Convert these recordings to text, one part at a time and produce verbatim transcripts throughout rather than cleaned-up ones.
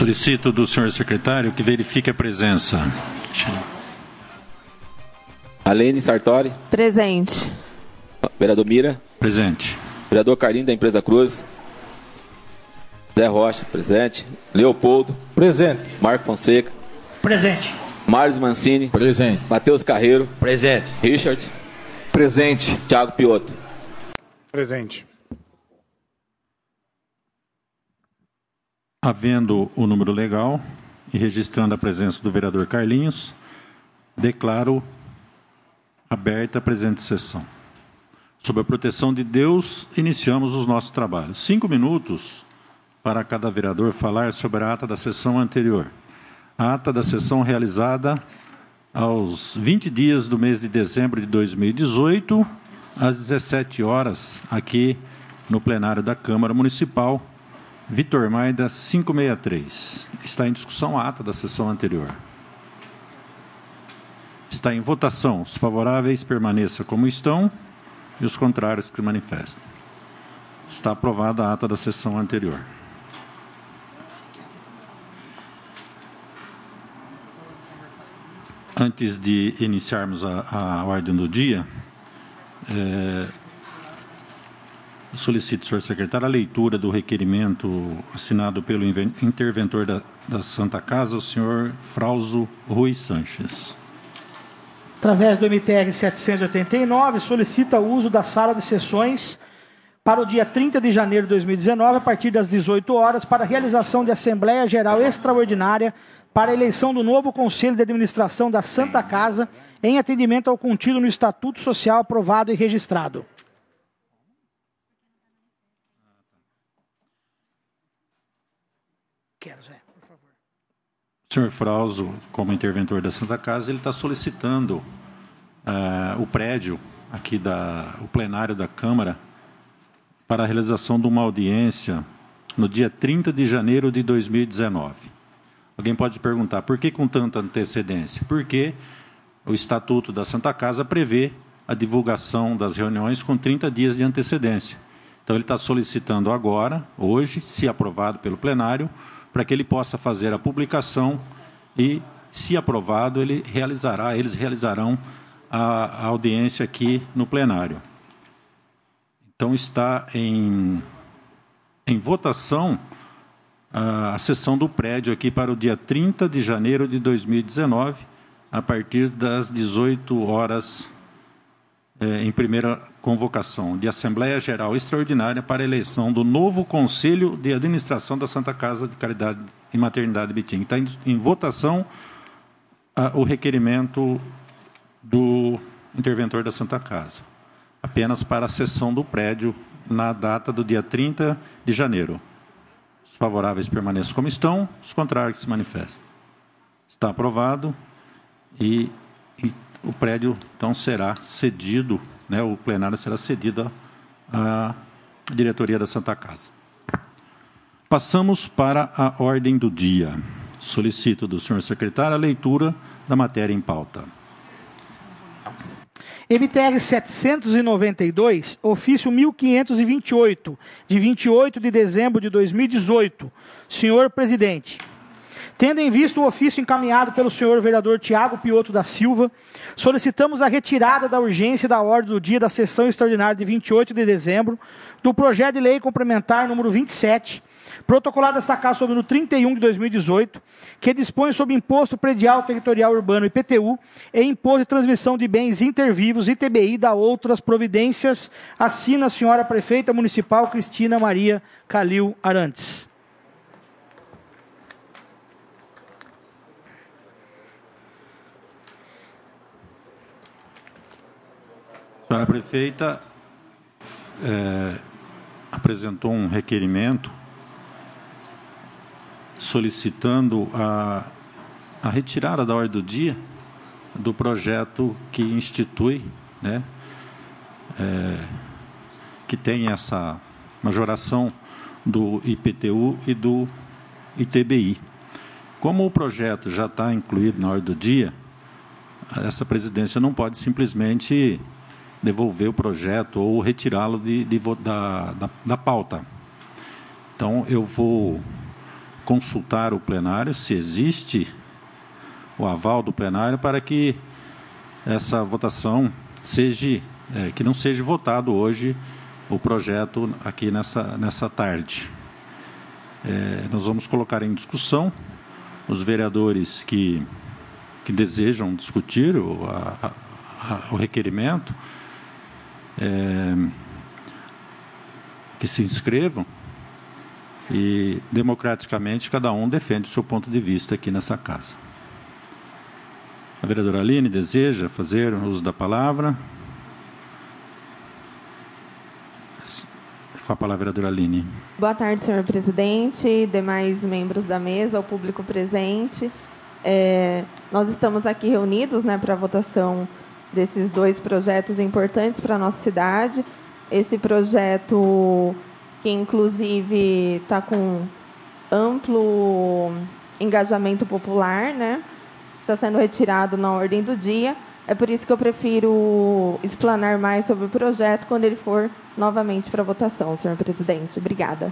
Solicito do senhor secretário que verifique a presença. Alene Sartori. Presente. Vereador Mira. Presente. Vereador Carlinhos da Empresa Cruz. Zé Rocha, presente. Leopoldo. Presente. Marco Fonseca. Presente. Marlos Mancini. Presente. Matheus Carreiro. Presente. Richard. Presente. Thiago Piotto. Presente. Havendo o número legal e registrando a presença do vereador Carlinhos, declaro aberta a presente sessão. Sob a proteção de Deus, iniciamos os nossos trabalhos. Cinco minutos para cada vereador falar sobre a ata da sessão anterior. A ata da sessão realizada aos vinte dias do mês de dezembro de dois mil e dezoito, às dezessete horas, aqui no plenário da Câmara Municipal, Vitor Maida, quinhentos e sessenta e três. Está em discussão a ata da sessão anterior. Está em votação. Os favoráveis permaneçam como estão e os contrários que se manifestem. Está aprovada a ata da sessão anterior. Antes de iniciarmos a, a ordem do dia, é, solicito, senhor secretário, a leitura do requerimento assinado pelo interventor da, da Santa Casa, o senhor Frauso Rui Sanches. Através do M T R setecentos e oitenta e nove, solicita o uso da sala de sessões para o dia trinta de janeiro de dois mil e dezenove, a partir das dezoito horas, para a realização de Assembleia Geral Extraordinária para a eleição do novo Conselho de Administração da Santa Casa, em atendimento ao contido no Estatuto Social aprovado e registrado. Quero, Zé, por favor. O senhor Frauso, como interventor da Santa Casa, ele está solicitando uh, o prédio aqui, da, o plenário da Câmara, para a realização de uma audiência no dia trinta de janeiro de dois mil e dezenove. Alguém pode perguntar, por que com tanta antecedência? Porque o Estatuto da Santa Casa prevê a divulgação das reuniões com trinta dias de antecedência. Então, ele está solicitando agora, hoje, se aprovado pelo plenário, para que ele possa fazer a publicação e, se aprovado, ele realizará, eles realizarão a, a audiência aqui no plenário. Então, está em, em votação a sessão do prédio aqui para o dia trinta de janeiro de dois mil e dezenove, a partir das dezoito horas, eh, em primeira convocação, de Assembleia Geral Extraordinária para a eleição do novo Conselho de Administração da Santa Casa de Caridade e Maternidade Bitinga. Está em, em votação ah, o requerimento do interventor da Santa Casa, apenas para a sessão do prédio na data do dia trinta de janeiro. Os favoráveis permaneçam como estão, os contrários que se manifestem. Está aprovado e, e o prédio, então, será cedido, né, o plenário será cedido à diretoria da Santa Casa. Passamos para a ordem do dia. Solicito do senhor secretário a leitura da matéria em pauta. M T R setecentos e noventa e dois, ofício mil quinhentos e vinte e oito, de vinte e oito de dezembro de dois mil e dezoito. Senhor presidente, tendo em vista o ofício encaminhado pelo senhor vereador Thiago Piotto da Silva, solicitamos a retirada da urgência da ordem do dia da sessão extraordinária de vinte e oito de dezembro do projeto de lei complementar número vinte e sete, protocolado esta Casa sob o número trinta e um de dois mil e dezoito, que dispõe sobre Imposto Predial Territorial Urbano I P T U e Imposto de Transmissão de Bens Intervivos I T B I da outras providências. Assina a senhora Prefeita Municipal Cristina Maria Calil Arantes. A senhora Prefeita é, apresentou um requerimento solicitando a, a retirada da ordem do dia do projeto que institui, né, é, que tem essa majoração do I P T U e do I T B I. Como o projeto já está incluído na ordem do dia, essa presidência não pode simplesmente devolver o projeto ou retirá-lo de, de, da, da, da pauta. Então, eu vou consultar o plenário se existe o aval do plenário para que essa votação seja, é, que não seja votado hoje o projeto aqui nessa, nessa tarde. É, nós vamos colocar em discussão os vereadores que, que desejam discutir o, a, a, o requerimento, é, que se inscrevam e, democraticamente, cada um defende o seu ponto de vista aqui nessa casa. A vereadora Aline deseja fazer uso da palavra. Com a palavra, vereadora Aline. Boa tarde, senhor presidente, demais membros da mesa, ao público presente. É, nós estamos aqui reunidos, né, para a votação desses dois projetos importantes para a nossa cidade. Esse projeto, que inclusive está com amplo engajamento popular, né, está sendo retirado na ordem do dia. É por isso que eu prefiro explanar mais sobre o projeto quando ele for novamente para votação, senhor presidente. Obrigada.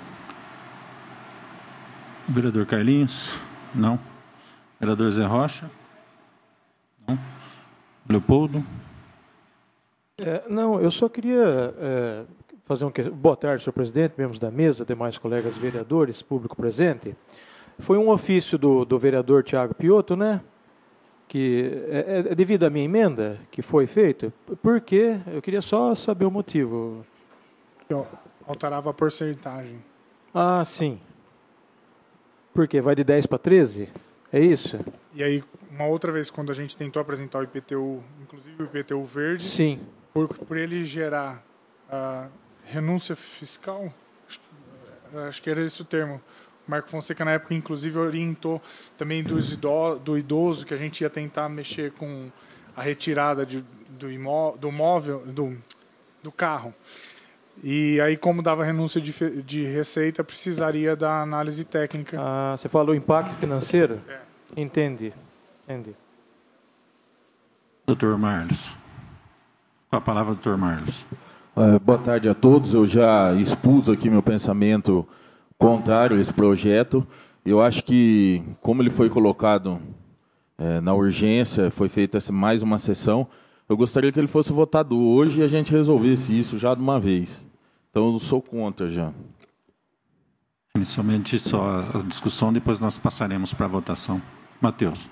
Vereador Carlinhos? Não. Vereador Zé Rocha? Não. Leopoldo? É, não, eu só queria é, fazer um... Boa tarde, senhor presidente, membros da mesa, demais colegas vereadores, público presente. Foi um ofício do, do vereador Tiago Piotto, né? Que é, é devido à minha emenda que foi feita, porque eu queria só saber o motivo. Eu alterava a porcentagem. Ah, sim. Por quê? Vai de dez para treze? É isso? E aí, uma outra vez, quando a gente tentou apresentar o I P T U, inclusive o I P T U verde, sim. Por, por ele gerar a renúncia fiscal, acho, acho que era esse o termo. O Marco Fonseca, na época, inclusive, orientou também dos idoso, do idoso que a gente ia tentar mexer com a retirada de, do, imó, do móvel, do, do carro. E aí, como dava renúncia de, de receita, precisaria da análise técnica. Ah, você falou impacto financeiro? É. Entendi. Entendi. Doutor Marlos. Com a palavra, doutor Marlos. É, boa tarde a todos. Eu já expus aqui meu pensamento contrário a esse projeto. Eu acho que, como ele foi colocado é, na urgência, foi feita mais uma sessão, eu gostaria que ele fosse votado hoje e a gente resolvesse isso já de uma vez. Então, eu sou contra já. Inicialmente, só a discussão, depois nós passaremos para a votação. Matheus.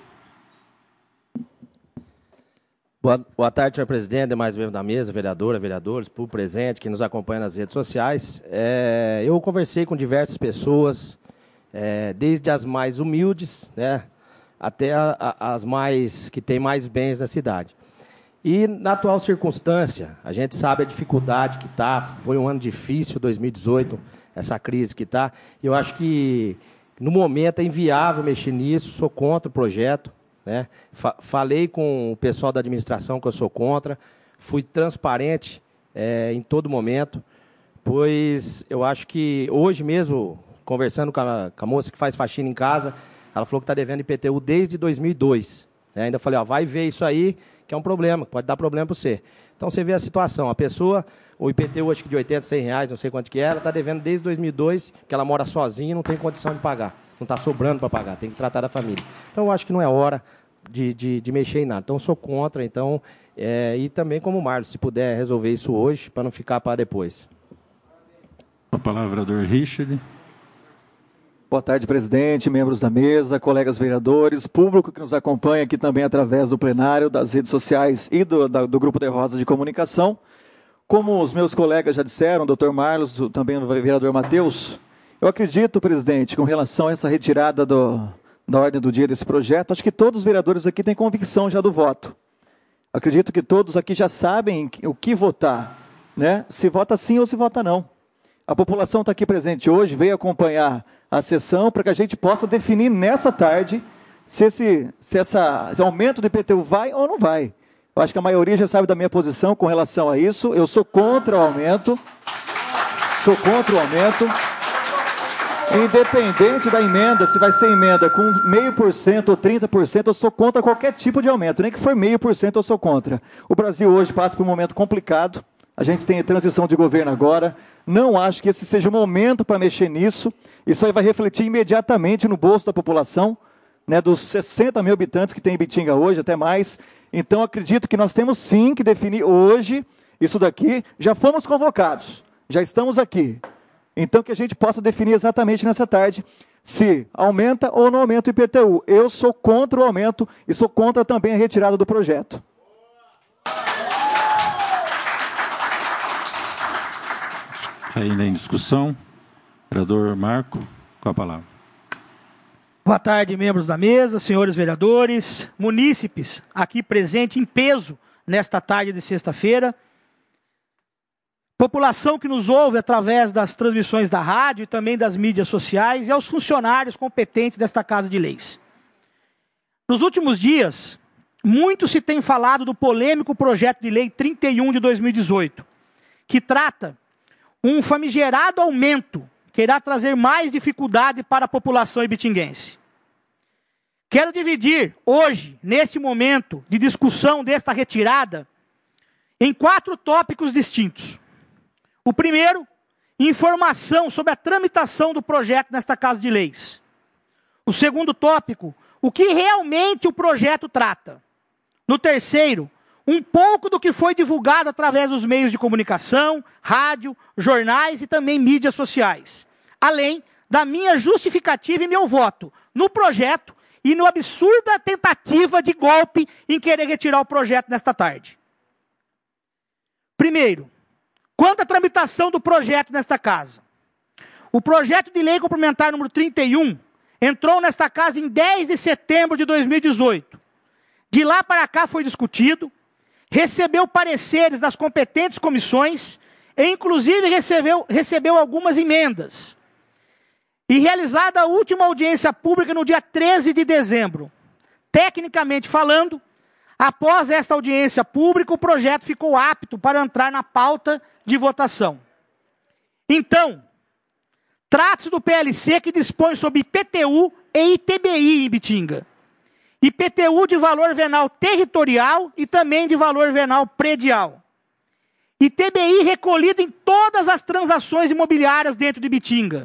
Boa, boa tarde, senhor presidente, demais membros da mesa, vereadora, vereadores, público presente, que nos acompanha nas redes sociais. É, eu conversei com diversas pessoas, é, desde as mais humildes, né, até a, a, as mais que têm mais bens na cidade. E, na atual circunstância, a gente sabe a dificuldade que está, foi um ano difícil, dois mil e dezoito, essa crise que está. Eu acho que, no momento, é inviável mexer nisso, sou contra o projeto. Né? Falei com o pessoal da administração que eu sou contra, fui transparente é, em todo momento, pois eu acho que hoje mesmo, conversando com a, com a moça que faz faxina em casa, ela falou que está devendo I P T U desde dois mil e dois. Né? Ainda falei, ó, vai ver isso aí, que é um problema, pode dar problema para você. Então você vê a situação, a pessoa, o I P T U acho que de oitenta, cem reais, não sei quanto que era, está devendo desde dois mil e dois, que ela mora sozinha e não tem condição de pagar. Não está sobrando para pagar, tem que tratar da família. Então, eu acho que não é hora de, de, de mexer em nada. Então, eu sou contra. Então, é, e também, como o Marlos, se puder resolver isso hoje, para não ficar para depois. A palavra, vereador Richard. Boa tarde, presidente, membros da mesa, colegas vereadores, público que nos acompanha aqui também através do plenário, das redes sociais e do, da, do Grupo de Rosa de Comunicação. Como os meus colegas já disseram, o doutor Marlos, também o vereador Matheus, eu acredito, presidente, com relação a essa retirada do, da ordem do dia desse projeto, acho que todos os vereadores aqui têm convicção já do voto. Acredito que todos aqui já sabem o que votar, né? Se vota sim ou se vota não. A população está aqui presente hoje, veio acompanhar a sessão para que a gente possa definir nessa tarde se esse, se essa, esse aumento do I P T U vai ou não vai. Eu acho que a maioria já sabe da minha posição com relação a isso. Eu sou contra o aumento, sou contra o aumento. Independente da emenda, se vai ser emenda com meio por cento ou trinta por cento, eu sou contra qualquer tipo de aumento, nem que for meio por cento eu sou contra. O Brasil hoje passa por um momento complicado, A gente tem transição de governo agora. Não acho que esse seja o momento para mexer nisso. Isso aí vai refletir imediatamente no bolso da população, né, dos sessenta mil habitantes que tem em Ibitinga hoje, até mais. Então, acredito que nós temos sim que definir hoje isso daqui. Já fomos convocados, já estamos aqui. Então, que a gente possa definir exatamente nessa tarde se aumenta ou não aumenta o I P T U. Eu sou contra o aumento e sou contra também a retirada do projeto. Ainda em discussão, vereador Marco, com a palavra. Boa tarde, membros da mesa, senhores vereadores, munícipes aqui presentes em peso nesta tarde de sexta-feira. População que nos ouve através das transmissões da rádio e também das mídias sociais e aos funcionários competentes desta Casa de Leis. Nos últimos dias, muito se tem falado do polêmico projeto de lei trinta e um de dois mil e dezoito, que trata um famigerado aumento que irá trazer mais dificuldade para a população ibitinguense. Quero dividir hoje, neste momento de discussão desta retirada, em quatro tópicos distintos. O primeiro, informação sobre a tramitação do projeto nesta Casa de Leis. O segundo tópico, o que realmente o projeto trata. No terceiro, um pouco do que foi divulgado através dos meios de comunicação, rádio, jornais e também mídias sociais. Além da minha justificativa e meu voto no projeto e no absurda tentativa de golpe em querer retirar o projeto nesta tarde. Primeiro, quanto à tramitação do projeto nesta casa. O projeto de lei complementar número trinta e um entrou nesta casa em dez de setembro de dois mil e dezoito. De lá para cá foi discutido, recebeu pareceres das competentes comissões e inclusive recebeu, recebeu algumas emendas. E realizada a última audiência pública no dia treze de dezembro. Tecnicamente falando, após esta audiência pública, o projeto ficou apto para entrar na pauta de votação. Então, trata-se do P L C que dispõe sobre I P T U e I T B I em Ibitinga. I P T U de valor venal territorial e também de valor venal predial. I T B I recolhido em todas as transações imobiliárias dentro de Ibitinga.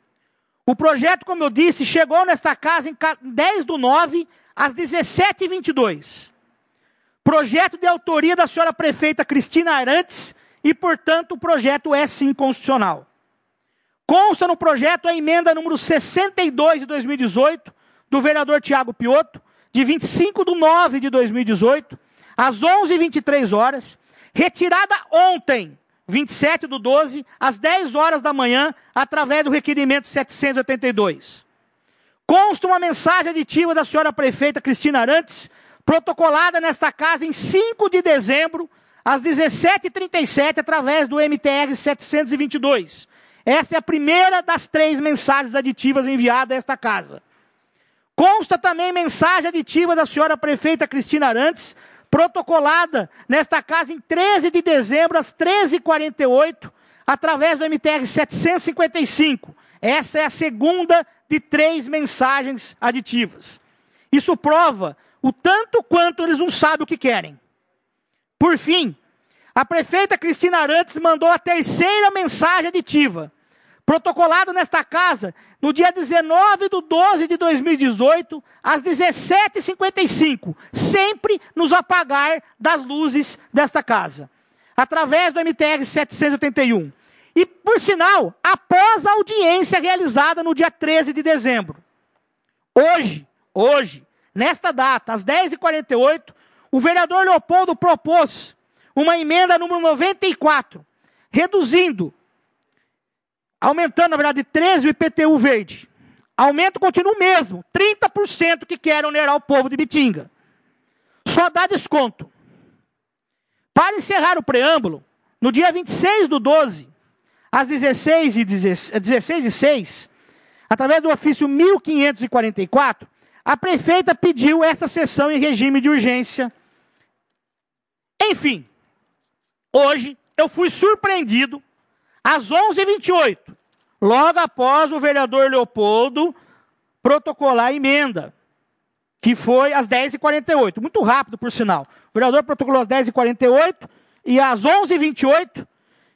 O projeto, como eu disse, chegou nesta casa em dez do nove, às dezessete e vinte e dois. Projeto de autoria da senhora prefeita Cristina Arantes e, portanto, o projeto é sim constitucional. Consta no projeto a emenda número sessenta e dois de dois mil e dezoito, do vereador Tiago Piotto, de vinte e cinco de nove de dois mil e dezoito, às onze e vinte e três horas, retirada ontem, vinte e sete do doze, às dez horas da manhã, através do requerimento setecentos e oitenta e dois. Consta uma mensagem aditiva da senhora prefeita Cristina Arantes, protocolada nesta casa em cinco de dezembro, às dezessete e trinta e sete, através do M T R setecentos e vinte e dois. Esta é a primeira das três mensagens aditivas enviadas a esta casa. Consta também mensagem aditiva da senhora prefeita Cristina Arantes, protocolada nesta casa em treze de dezembro, às treze e quarenta e oito, através do M T R setecentos e cinquenta e cinco. Essa é a segunda de três mensagens aditivas. Isso prova o tanto quanto eles não sabem o que querem. Por fim, a prefeita Cristina Arantes mandou a terceira mensagem aditiva, protocolado nesta casa no dia dezenove de doze de dois mil e dezoito, às dezessete e cinquenta e cinco, sempre nos apagar das luzes desta casa, através do M T R setecentos e oitenta e um. E, por sinal, após a audiência realizada no dia treze de dezembro. Hoje, hoje, nesta data, às dez e quarenta e oito, o vereador Leopoldo propôs uma emenda número noventa e quatro, reduzindo, aumentando, na verdade, treze o I P T U verde. Aumento continua o mesmo, trinta por cento que querem onerar o povo de Ibitinga. Só dá desconto. Para encerrar o preâmbulo, no dia vinte e seis do doze, às dezesseis e seis, através do ofício mil quinhentos e quarenta e quatro, a prefeita pediu essa sessão em regime de urgência. Enfim, hoje eu fui surpreendido, às onze e vinte e oito, logo após o vereador Leopoldo protocolar a emenda, que foi às dez e quarenta e oito, muito rápido, por sinal. O vereador protocolou às dez e quarenta e oito, e às onze e vinte e oito,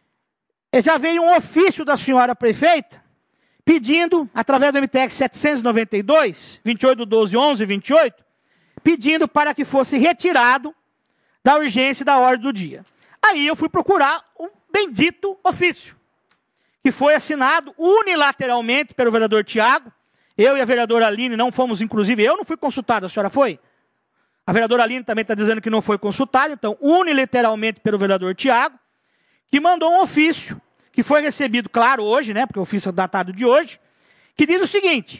já veio um ofício da senhora prefeita, pedindo, através do M T X setecentos e noventa e dois, vinte e oito de doze, onze e vinte e oito, pedindo para que fosse retirado da urgência e da ordem do dia. Aí eu fui procurar o bendito ofício, que foi assinado unilateralmente pelo vereador Tiago. Eu e a vereadora Aline não fomos, inclusive, eu não fui consultada, a senhora foi? A vereadora Aline também está dizendo que não foi consultada, então, unilateralmente pelo vereador Tiago, que mandou um ofício, que foi recebido, claro, hoje, né, porque o ofício é datado de hoje, que diz o seguinte: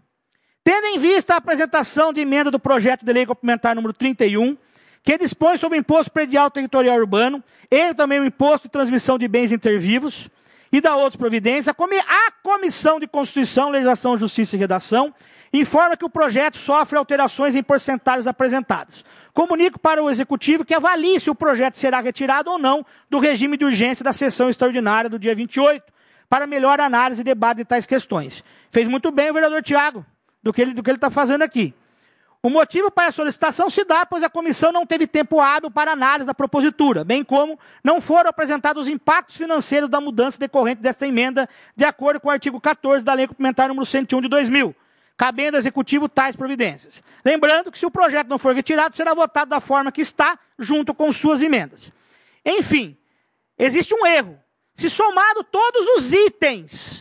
tendo em vista a apresentação de emenda do projeto de lei complementar número trinta e um, que dispõe sobre o imposto predial territorial urbano, e também o imposto de transmissão de bens intervivos, e da outras providências, a Comissão de Constituição, Legislação, Justiça e Redação informa que o projeto sofre alterações em porcentagens apresentadas. Comunico para o Executivo que avalie se o projeto será retirado ou não do regime de urgência da sessão extraordinária do dia vinte e oito, para melhor análise e debate de tais questões. Fez muito bem o vereador Tiago, do que ele do que ele está fazendo aqui. O motivo para a solicitação se dá, pois a comissão não teve tempo hábil para análise da propositura, bem como não foram apresentados os impactos financeiros da mudança decorrente desta emenda, de acordo com o artigo quatorze da Lei Complementar número cento e um de dois mil, cabendo ao Executivo tais providências. Lembrando que se o projeto não for retirado, será votado da forma que está, junto com suas emendas. Enfim, existe um erro. Se somado todos os itens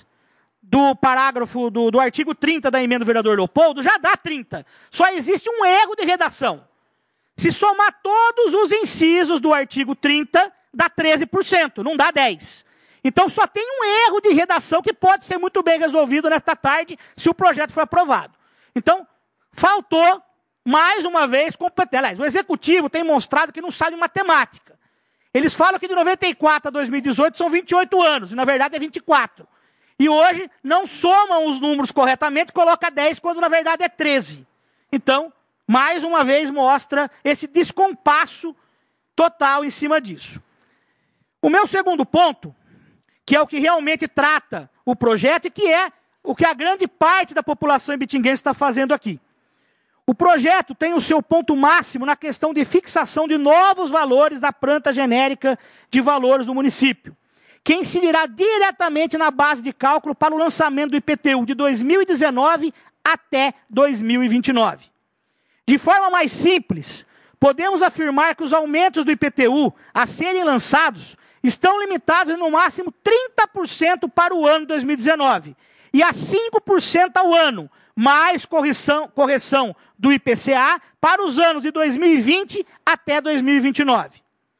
do parágrafo do, do artigo trinta da emenda do vereador Leopoldo, já dá trinta. Só existe um erro de redação. Se somar todos os incisos do artigo trinta, dá treze por cento, não dá dez por cento. Então só tem um erro de redação que pode ser muito bem resolvido nesta tarde, se o projeto for aprovado. Então, faltou, mais uma vez, competência. Aliás, o Executivo tem mostrado que não sabe matemática. Eles falam que de noventa e quatro a dois mil e dezoito são vinte e oito anos, e na verdade é vinte e quatro. E hoje não somam os números corretamente, coloca dez, quando na verdade é treze. Então, mais uma vez mostra esse descompasso total em cima disso. O meu segundo ponto, que é o que realmente trata o projeto e que é o que a grande parte da população ibitinguense está fazendo aqui. O projeto tem o seu ponto máximo na questão de fixação de novos valores da planta genérica de valores do município, que incidirá diretamente na base de cálculo para o lançamento do I P T U de dois mil e dezenove até dois mil e vinte e nove. De forma mais simples, podemos afirmar que os aumentos do I P T U a serem lançados estão limitados em no máximo trinta por cento para o ano dois mil e dezenove e a cinco por cento ao ano, mais correção, correção do I P C A para os anos de dois mil e vinte até dois mil e vinte e nove.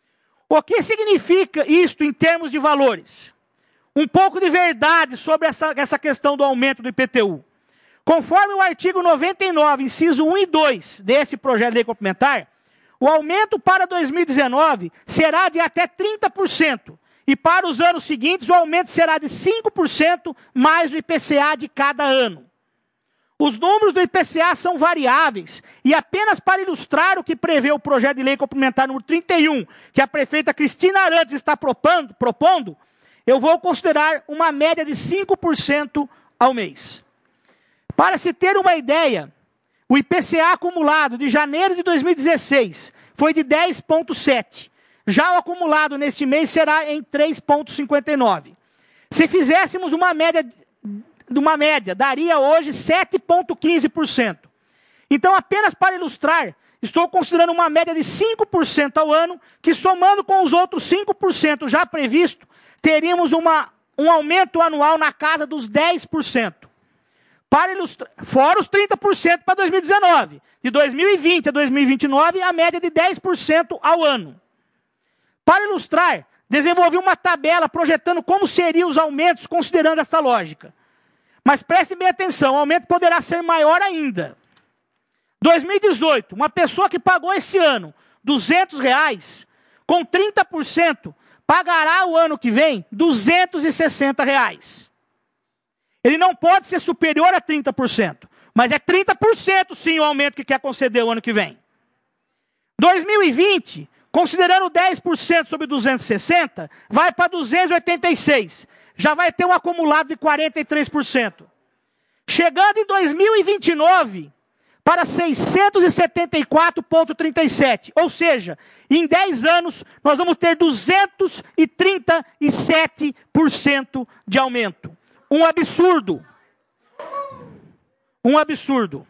O que significa isto em termos de valores? Um pouco de verdade sobre essa, essa questão do aumento do I P T U. Conforme o artigo noventa e nove, inciso um e dois desse projeto de lei complementar, o aumento para dois mil e dezenove será de até trinta por cento. E para os anos seguintes, o aumento será de cinco por cento mais o I P C A de cada ano. Os números do I P C A são variáveis, e apenas para ilustrar o que prevê o projeto de lei complementar número trinta e um, que a prefeita Cristina Arantes está propondo, propondo, eu vou considerar uma média de cinco por cento ao mês. Para se ter uma ideia, o I P C A acumulado de janeiro de dois mil e dezesseis foi de dez vírgula sete. Já o acumulado neste mês será em três vírgula cinquenta e nove. Se fizéssemos uma média, de uma média, daria hoje sete vírgula quinze por cento. Então, apenas para ilustrar, estou considerando uma média de cinco por cento ao ano, que somando com os outros cinco por cento já previsto, teríamos uma, um aumento anual na casa dos dez por cento. Para ilustrar, fora os trinta por cento para dois mil e dezenove. De dois mil e vinte a dois mil e vinte e nove, a média de dez por cento ao ano. Para ilustrar, desenvolvi uma tabela projetando como seriam os aumentos considerando essa lógica. Mas preste bem atenção, o aumento poderá ser maior ainda. dois mil e dezoito, uma pessoa que pagou esse ano duzentos reais, com trinta por cento, pagará o ano que vem duzentos e sessenta reais. Ele não pode ser superior a trinta por cento, mas é trinta por cento sim o aumento que quer conceder o ano que vem. dois mil e vinte, considerando dez por cento sobre duzentos e sessenta, vai para duzentos e oitenta e seis. Já vai ter um acumulado de quarenta e três por cento. Chegando em dois mil e vinte e nove, para seiscentos e setenta e quatro vírgula trinta e sete. Ou seja, em dez anos, nós vamos ter duzentos e trinta e sete por cento de aumento. Um absurdo. Um absurdo.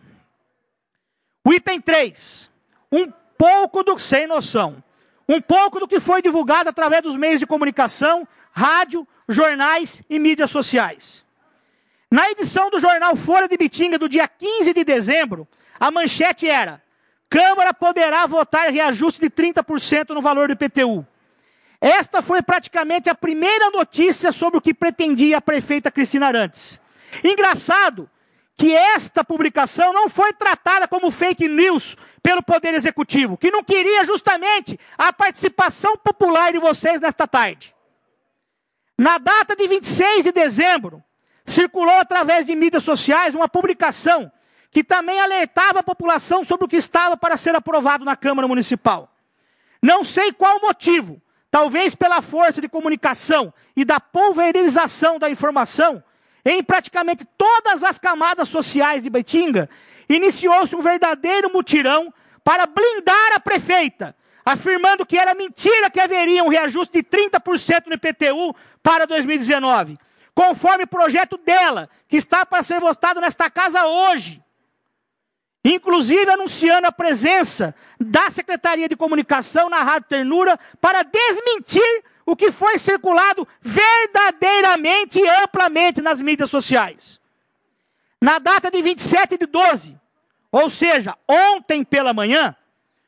O item três. Um pouco do sem noção. Um pouco do que foi divulgado através dos meios de comunicação, rádio, jornais e mídias sociais. Na edição do jornal Folha de Bitinga, do dia quinze de dezembro, a manchete era: Câmara poderá votar reajuste de trinta por cento no valor do I P T U. Esta foi praticamente a primeira notícia sobre o que pretendia a prefeita Cristina Arantes. Engraçado que esta publicação não foi tratada como fake news pelo Poder Executivo, que não queria justamente a participação popular de vocês nesta tarde. Na data de vinte e seis de dezembro, circulou através de mídias sociais uma publicação que também alertava a população sobre o que estava para ser aprovado na Câmara Municipal. Não sei qual o motivo, talvez pela força de comunicação e da pulverização da informação, em praticamente todas as camadas sociais de Bitinga, iniciou-se um verdadeiro mutirão para blindar a prefeita, afirmando que era mentira que haveria um reajuste de trinta por cento no I P T U para dois mil e dezenove, conforme o projeto dela, que está para ser votado nesta casa hoje. Inclusive anunciando a presença da Secretaria de Comunicação na Rádio Ternura para desmentir o que foi circulado verdadeiramente e amplamente nas mídias sociais. Na data de vinte e sete de doze, ou seja, ontem pela manhã,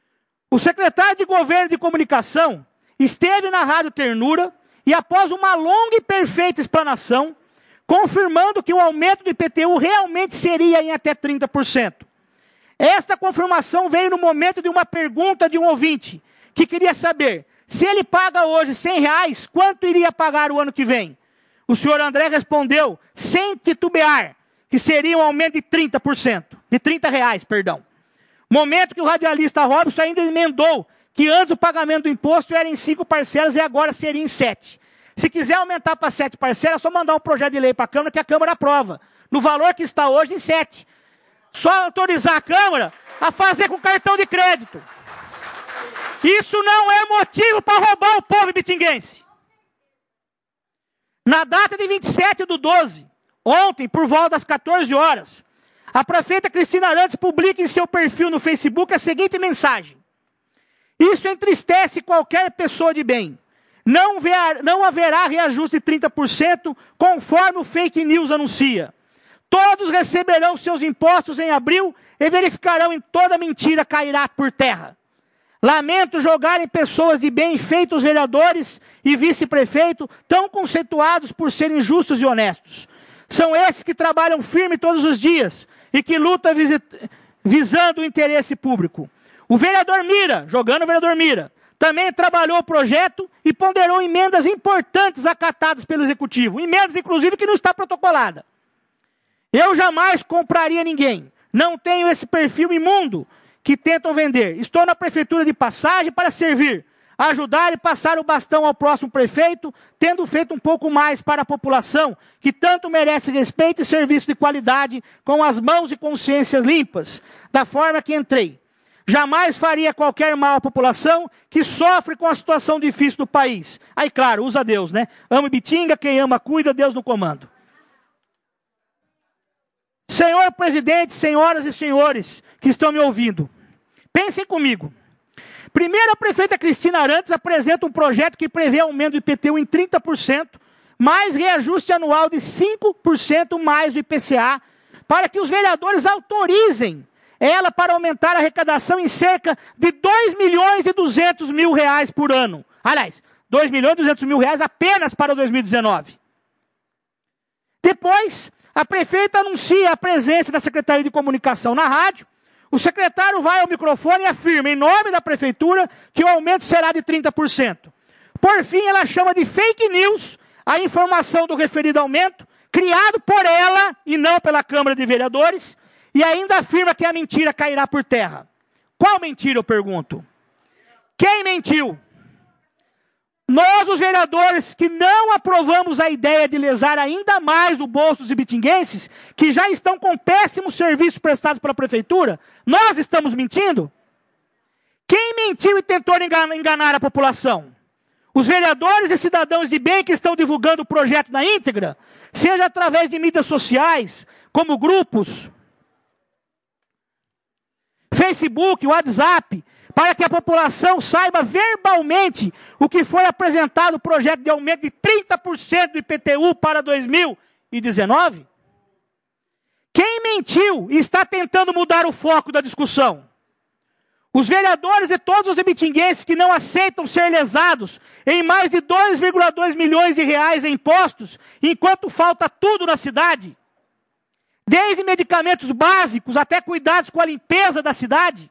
o secretário de Governo de Comunicação esteve na Rádio Ternura e, após uma longa e perfeita explanação, confirmando que o aumento do I P T U realmente seria em até trinta por cento. Esta confirmação veio no momento de uma pergunta de um ouvinte, que queria saber, se ele paga hoje cem reais, quanto iria pagar o ano que vem? O senhor André respondeu, sem titubear, que seria um aumento de trinta por cento, de trinta reais, perdão. Momento que o radialista Robson ainda emendou, que antes o pagamento do imposto era em cinco parcelas e agora seria em sete. Se quiser aumentar para sete parcelas, é só mandar um projeto de lei para a Câmara, que a Câmara aprova. No valor que está hoje, em sete. Só autorizar a Câmara a fazer com cartão de crédito. Isso não é motivo para roubar o povo bitinguense. Na data de vinte e sete do doze, ontem, por volta das quatorze horas, a prefeita Cristina Arantes publica em seu perfil no Facebook a seguinte mensagem: isso entristece qualquer pessoa de bem. Não, ver, não haverá reajuste de trinta por cento, conforme o fake news anuncia. Todos receberão seus impostos em abril e verificarão em toda mentira cairá por terra. Lamento jogar em pessoas de bem feitos vereadores e vice-prefeito tão conceituados por serem justos e honestos. São esses que trabalham firme todos os dias e que lutam visando o interesse público. O vereador Mira, jogando o vereador Mira, também trabalhou o projeto e ponderou emendas importantes acatadas pelo Executivo. Emendas, inclusive, que não está protocolada. Eu jamais compraria ninguém. Não tenho esse perfil imundo que tentam vender. Estou na prefeitura de passagem para servir, ajudar e passar o bastão ao próximo prefeito, tendo feito um pouco mais para a população, que tanto merece respeito e serviço de qualidade, com as mãos e consciências limpas, da forma que entrei. Jamais faria qualquer mal à população que sofre com a situação difícil do país. Aí, claro, usa Deus, né? Ama Bitinga, quem ama cuida, Deus no comando. Senhor presidente, senhoras e senhores que estão me ouvindo, pensem comigo. Primeiro, a prefeita Cristina Arantes apresenta um projeto que prevê aumento do I P T U em trinta por cento, mais reajuste anual de cinco por cento mais do I P C A, para que os vereadores autorizem ela para aumentar a arrecadação em cerca de dois milhões e duzentos mil reais por ano. Aliás, dois milhões e duzentos mil reais apenas para dois mil e dezenove. Depois, a prefeita anuncia a presença da Secretaria de Comunicação na rádio. O secretário vai ao microfone e afirma, em nome da prefeitura, que o aumento será de trinta por cento. Por fim, ela chama de fake news a informação do referido aumento, criado por ela e não pela Câmara de Vereadores, e ainda afirma que a mentira cairá por terra. Qual mentira, eu pergunto? Quem mentiu? Nós, os vereadores, que não aprovamos a ideia de lesar ainda mais o bolso dos ibitinguenses, que já estão com péssimos serviços prestados pela prefeitura, nós estamos mentindo? Quem mentiu e tentou enganar a população? Os vereadores e cidadãos de bem que estão divulgando o projeto na íntegra, seja através de mídias sociais, como grupos, Facebook, WhatsApp, para que a população saiba verbalmente o que foi apresentado o projeto de aumento de trinta por cento do I P T U para dois mil e dezenove? Quem mentiu e está tentando mudar o foco da discussão? Os vereadores e todos os ibitinguenses que não aceitam ser lesados em mais de dois vírgula dois milhões de reais em impostos, enquanto falta tudo na cidade, desde medicamentos básicos até cuidados com a limpeza da cidade.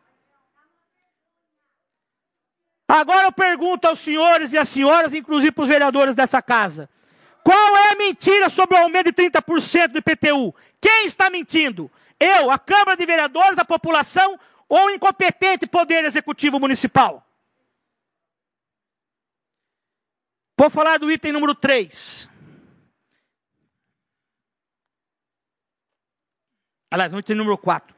Agora eu pergunto aos senhores e às senhoras, inclusive para os vereadores dessa casa, qual é a mentira sobre o aumento de trinta por cento do I P T U? Quem está mentindo? Eu, a Câmara de Vereadores, a população ou o incompetente Poder Executivo Municipal? Vou falar do item número três. Aliás, no item número quatro.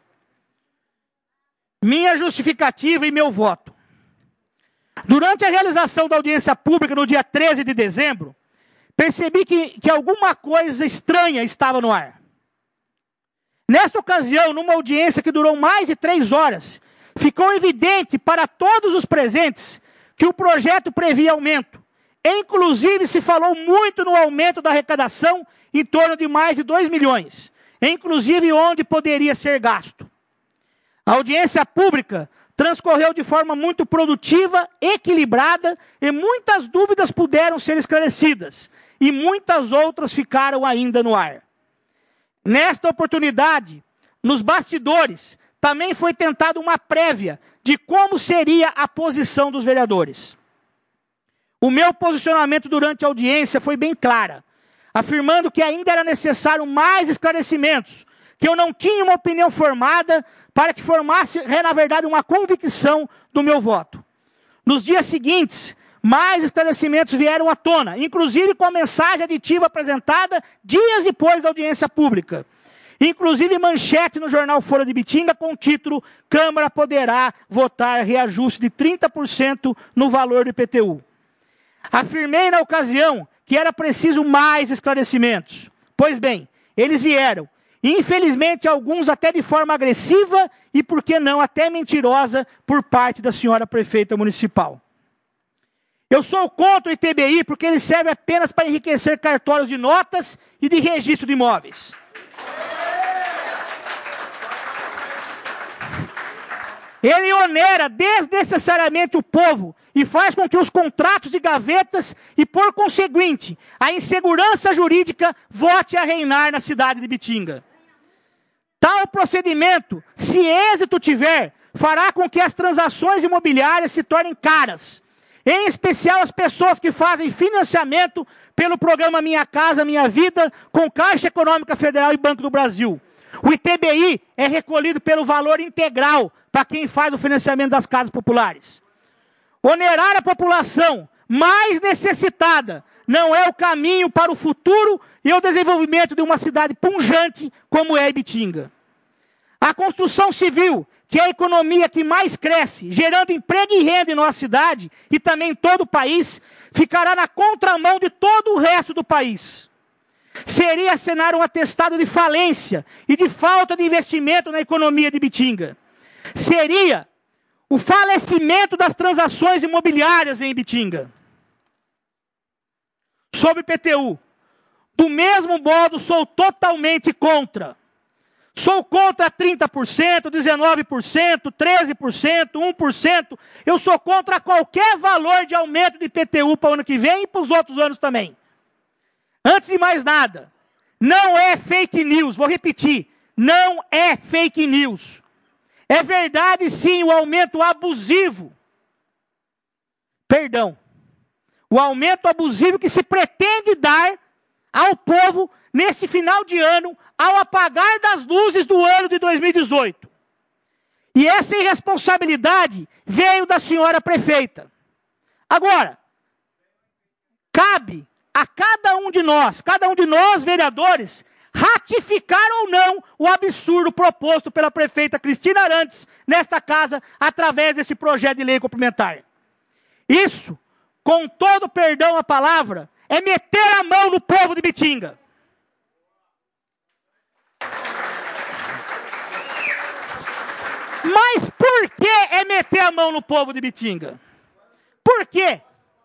Minha justificativa e meu voto. Durante a realização da audiência pública no dia treze de dezembro, percebi que, que alguma coisa estranha estava no ar. Nesta ocasião, numa audiência que durou mais de três horas, ficou evidente para todos os presentes que o projeto previa aumento. Inclusive, se falou muito no aumento da arrecadação, em torno de mais de dois milhões. Inclusive, onde poderia ser gasto. A audiência pública transcorreu de forma muito produtiva, equilibrada, e muitas dúvidas puderam ser esclarecidas, e muitas outras ficaram ainda no ar. Nesta oportunidade, nos bastidores, também foi tentada uma prévia de como seria a posição dos vereadores. O meu posicionamento durante a audiência foi bem clara, afirmando que ainda era necessário mais esclarecimentos, que eu não tinha uma opinião formada para que formasse, na verdade, uma convicção do meu voto. Nos dias seguintes, mais esclarecimentos vieram à tona, inclusive com a mensagem aditiva apresentada dias depois da audiência pública. Inclusive manchete no jornal Folha de Ibitinga com o título Câmara poderá votar reajuste de trinta por cento no valor do I P T U. Afirmei na ocasião que era preciso mais esclarecimentos. Pois bem, eles vieram. Infelizmente, alguns até de forma agressiva e, por que não, até mentirosa por parte da senhora prefeita municipal. Eu sou contra o I T B I porque ele serve apenas para enriquecer cartórios de notas e de registro de imóveis. Ele onera desnecessariamente o povo e faz com que os contratos de gavetas e, por conseguinte, a insegurança jurídica volte a reinar na cidade de Ibitinga. Tal procedimento, se êxito tiver, fará com que as transações imobiliárias se tornem caras, em especial as pessoas que fazem financiamento pelo programa Minha Casa Minha Vida com Caixa Econômica Federal e Banco do Brasil. O I T B I é recolhido pelo valor integral para quem faz o financiamento das casas populares. Onerar a população mais necessitada não é o caminho para o futuro e o desenvolvimento de uma cidade pujante como é Ibitinga. A construção civil, que é a economia que mais cresce, gerando emprego e renda em nossa cidade e também em todo o país, ficará na contramão de todo o resto do país. Seria assinar um atestado de falência e de falta de investimento na economia de Ibitinga. Seria o falecimento das transações imobiliárias em Ibitinga. Sobre I P T U, do mesmo modo sou totalmente contra. Sou contra trinta por cento, dezenove por cento, treze por cento, um por cento. Eu sou contra qualquer valor de aumento de I P T U para o ano que vem e para os outros anos também. Antes de mais nada, não é fake news, vou repetir, não é fake news. É verdade sim o aumento abusivo. Perdão. O aumento abusivo que se pretende dar ao povo nesse final de ano, ao apagar das luzes do ano de dois mil e dezoito. E essa irresponsabilidade veio da senhora prefeita. Agora, cabe a cada um de nós, cada um de nós vereadores, ratificar ou não o absurdo proposto pela prefeita Cristina Arantes nesta casa, através desse projeto de lei complementar. Isso, com todo perdão à palavra, é meter a mão no povo de Bitinga. Mas por que é meter a mão no povo de Bitinga? Por quê?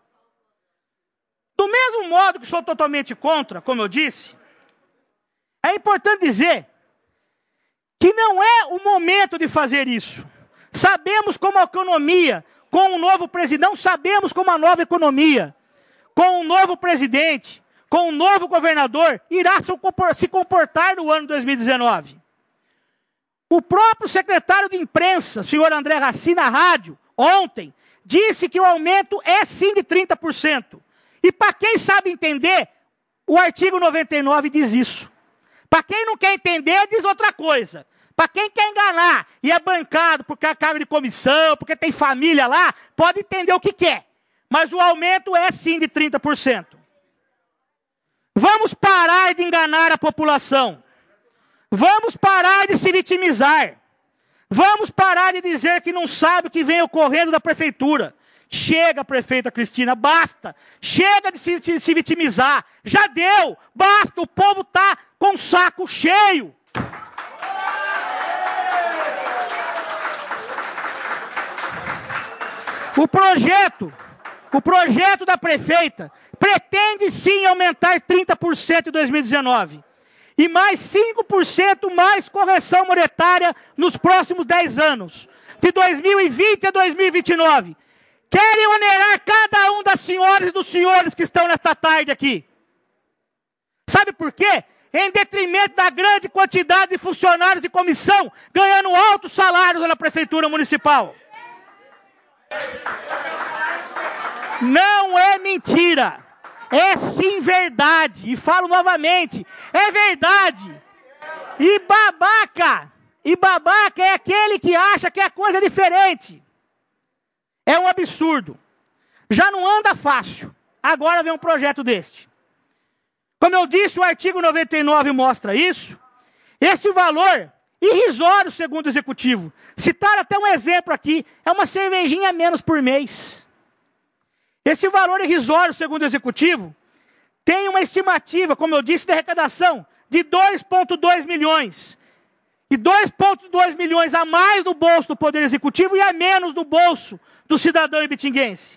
Do mesmo modo que sou totalmente contra, como eu disse, é importante dizer que não é o momento de fazer isso. Sabemos como a economia, com o novo presidente, não sabemos como a nova economia, com o novo presidente, com o novo governador, irá se comportar no ano dois mil e dezenove. O próprio secretário de imprensa, senhor André Raci, na rádio, ontem, disse que o aumento é sim de trinta por cento. E para quem sabe entender, o artigo noventa e nove diz isso. Para quem não quer entender, diz outra coisa. Para quem quer enganar e é bancado porque é cargo de comissão, porque tem família lá, pode entender o que quer. Mas o aumento é sim de trinta por cento. Vamos parar de enganar a população. Vamos parar de se vitimizar. Vamos parar de dizer que não sabe o que vem ocorrendo da prefeitura. Chega, prefeita Cristina, basta. Chega de se, de se vitimizar. Já deu, basta. O povo está com o saco cheio. O projeto, o projeto da prefeita pretende sim aumentar trinta por cento em dois mil e dezenove. E mais cinco por cento mais correção monetária nos próximos dez anos. De dois mil e vinte a dois mil e vinte e nove. Querem onerar cada um das senhoras e dos senhores que estão nesta tarde aqui. Sabe por quê? Em detrimento da grande quantidade de funcionários de comissão ganhando altos salários na prefeitura municipal. Não é mentira. É sim verdade. E falo novamente, é verdade. E babaca, e babaca é aquele que acha que é coisa diferente. É um absurdo. Já não anda fácil. Agora vem um projeto deste. Como eu disse, o artigo noventa e nove mostra isso. Esse valor irrisório, segundo o executivo. Citar até um exemplo aqui. É uma cervejinha a menos por mês. Esse valor irrisório, segundo o executivo, tem uma estimativa, como eu disse, de arrecadação de dois vírgula dois milhões. E dois vírgula dois milhões a mais no bolso do Poder Executivo e a menos no bolso do cidadão ibitinguense.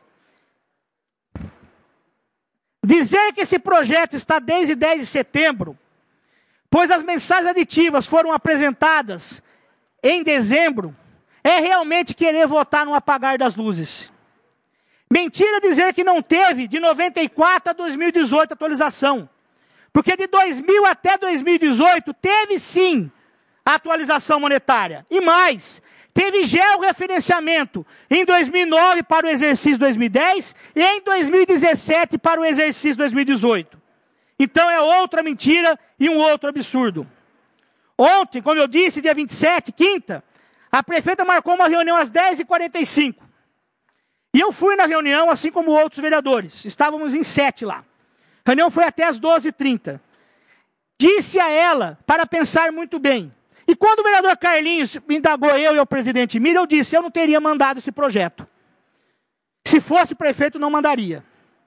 Dizer que esse projeto está desde dez de setembro, pois as mensagens aditivas foram apresentadas em dezembro, é realmente querer votar no apagar das luzes. Mentira dizer que não teve de noventa e quatro a dois mil e dezoito atualização. Porque de dois mil até dois mil e dezoito teve sim a atualização monetária. E mais, teve georreferenciamento em dois mil e nove para o exercício dois mil e dez e em dois mil e dezessete para o exercício dois mil e dezoito. Então é outra mentira e um outro absurdo. Ontem, como eu disse, dia vinte e sete, quinta, a prefeita marcou uma reunião às dez e quarenta e cinco. E eu fui na reunião, assim como outros vereadores. Estávamos em sete lá. A reunião foi até às doze e trinta. Disse a ela para pensar muito bem. E quando o vereador Carlinhos me indagou eu e o presidente Mira, eu disse, eu não teria mandado esse projeto. Se fosse prefeito, não mandaria.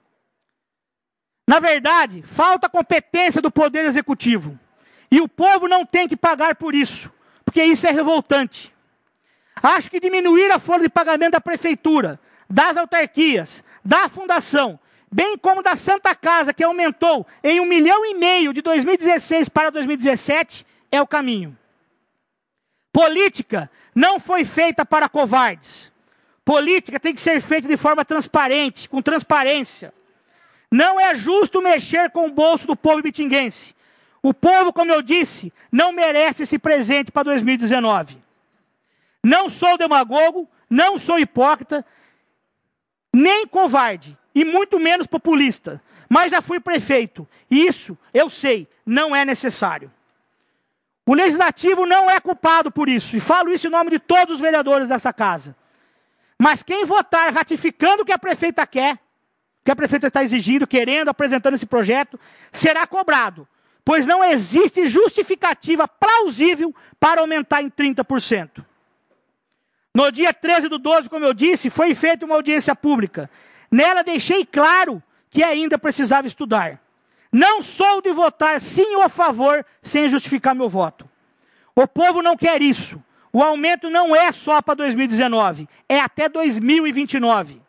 Na verdade, falta competência do Poder Executivo. E o povo não tem que pagar por isso, porque isso é revoltante. Acho que diminuir a folha de pagamento da prefeitura, das autarquias, da fundação, bem como da Santa Casa, que aumentou em um milhão e meio de dois mil e dezesseis para dois mil e dezessete, é o caminho. Política não foi feita para covardes. Política tem que ser feita de forma transparente, com transparência. Não é justo mexer com o bolso do povo ibitinguense. O povo, como eu disse, não merece esse presente para dois mil e dezenove. Não sou demagogo, não sou hipócrita, nem covarde, e muito menos populista. Mas já fui prefeito, e isso, eu sei, não é necessário. O Legislativo não é culpado por isso, e falo isso em nome de todos os vereadores dessa casa. Mas quem votar ratificando o que a prefeita quer, que a prefeita está exigindo, querendo, apresentando esse projeto, será cobrado, pois não existe justificativa plausível para aumentar em trinta por cento. No dia treze do doze, como eu disse, foi feita uma audiência pública. Nela deixei claro que ainda precisava estudar. Não sou de votar sim ou a favor sem justificar meu voto. O povo não quer isso. O aumento não é só para dois mil e dezenove, é até dois mil e vinte e nove.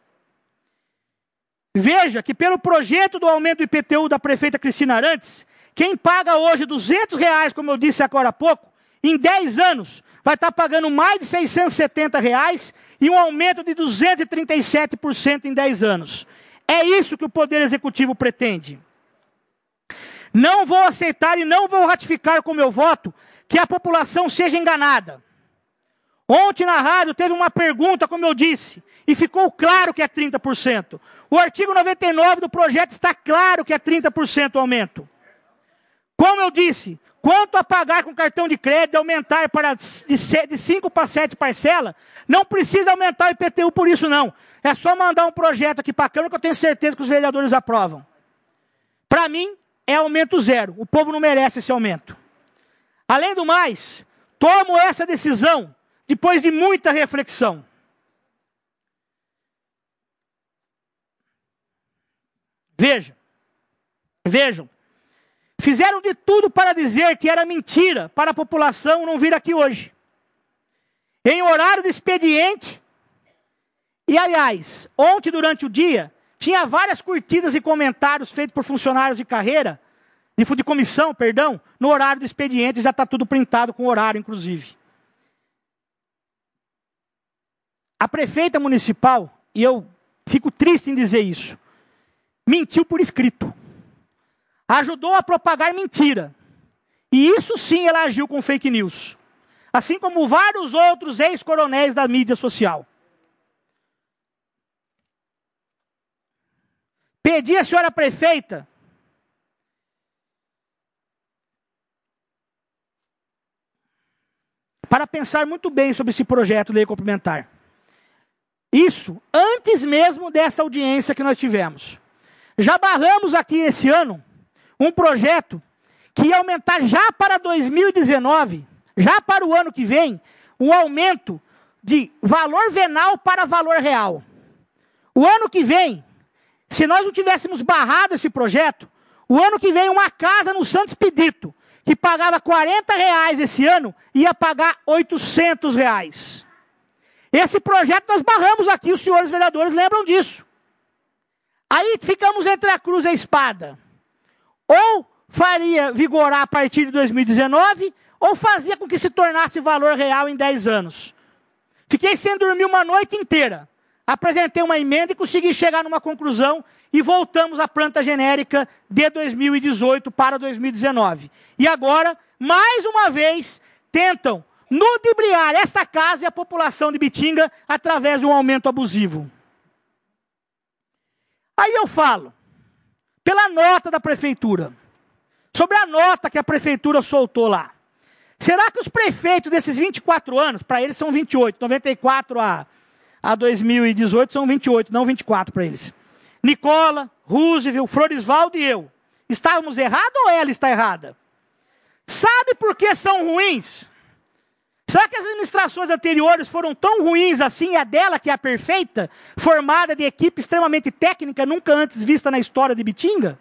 Veja que pelo projeto do aumento do I P T U da prefeita Cristina Arantes, quem paga hoje duzentos reais, como eu disse agora há pouco, em dez anos, vai estar pagando mais de seiscentos e setenta reais e um aumento de duzentos e trinta e sete por cento em dez anos. É isso que o Poder Executivo pretende. Não vou aceitar e não vou ratificar com meu voto que a população seja enganada. Ontem na rádio teve uma pergunta, como eu disse, e ficou claro que é trinta por cento. O artigo noventa e nove do projeto está claro que é trinta por cento o aumento. Como eu disse, quanto a pagar com cartão de crédito, aumentar para de cinco para sete parcelas, não precisa aumentar o I P T U por isso não. É só mandar um projeto aqui para a Câmara que eu tenho certeza que os vereadores aprovam. Para mim, é aumento zero. O povo não merece esse aumento. Além do mais, tomo essa decisão depois de muita reflexão. Vejam, vejam, fizeram de tudo para dizer que era mentira para a população não vir aqui hoje. Em horário de expediente, e aliás, ontem durante o dia, tinha várias curtidas e comentários feitos por funcionários de carreira, de, de comissão, perdão, no horário do expediente, já está tudo printado com horário, inclusive. A prefeita municipal, e eu fico triste em dizer isso, mentiu por escrito. Ajudou a propagar mentira. E isso sim ela agiu com fake news. Assim como vários outros ex-coronéis da mídia social. Pedi à senhora prefeita para pensar muito bem sobre esse projeto de lei complementar. Isso antes mesmo dessa audiência que nós tivemos. Já barramos aqui esse ano um projeto que ia aumentar já para dois mil e dezenove, já para o ano que vem, um aumento de valor venal para valor real. O ano que vem, se nós não tivéssemos barrado esse projeto, o ano que vem uma casa no Santo Expedito, que pagava quarenta reais esse ano, ia pagar oitocentos reais. Esse projeto nós barramos aqui, os senhores vereadores lembram disso. Aí ficamos entre a cruz e a espada. Ou faria vigorar a partir de dois mil e dezenove, ou fazia com que se tornasse valor real em dez anos. Fiquei sem dormir uma noite inteira. Apresentei uma emenda e consegui chegar numa conclusão e voltamos à planta genérica de dois mil e dezoito para dois mil e dezenove. E agora, mais uma vez, tentam ludibriar esta casa e a população de Bitinga através de um aumento abusivo. Aí eu falo, pela nota da prefeitura, sobre a nota que a prefeitura soltou lá. Será que os prefeitos desses vinte e quatro anos, para eles são vinte e oito, noventa e quatro a, a dois mil e dezoito são vinte e oito, não vinte e quatro para eles. Nicola, Roosevelt, Florisvaldo e eu. Estávamos errados ou ela está errada? Sabe por que são ruins? Será que as administrações anteriores foram tão ruins assim, e a dela, que é a perfeita, formada de equipe extremamente técnica, nunca antes vista na história de Bitinga?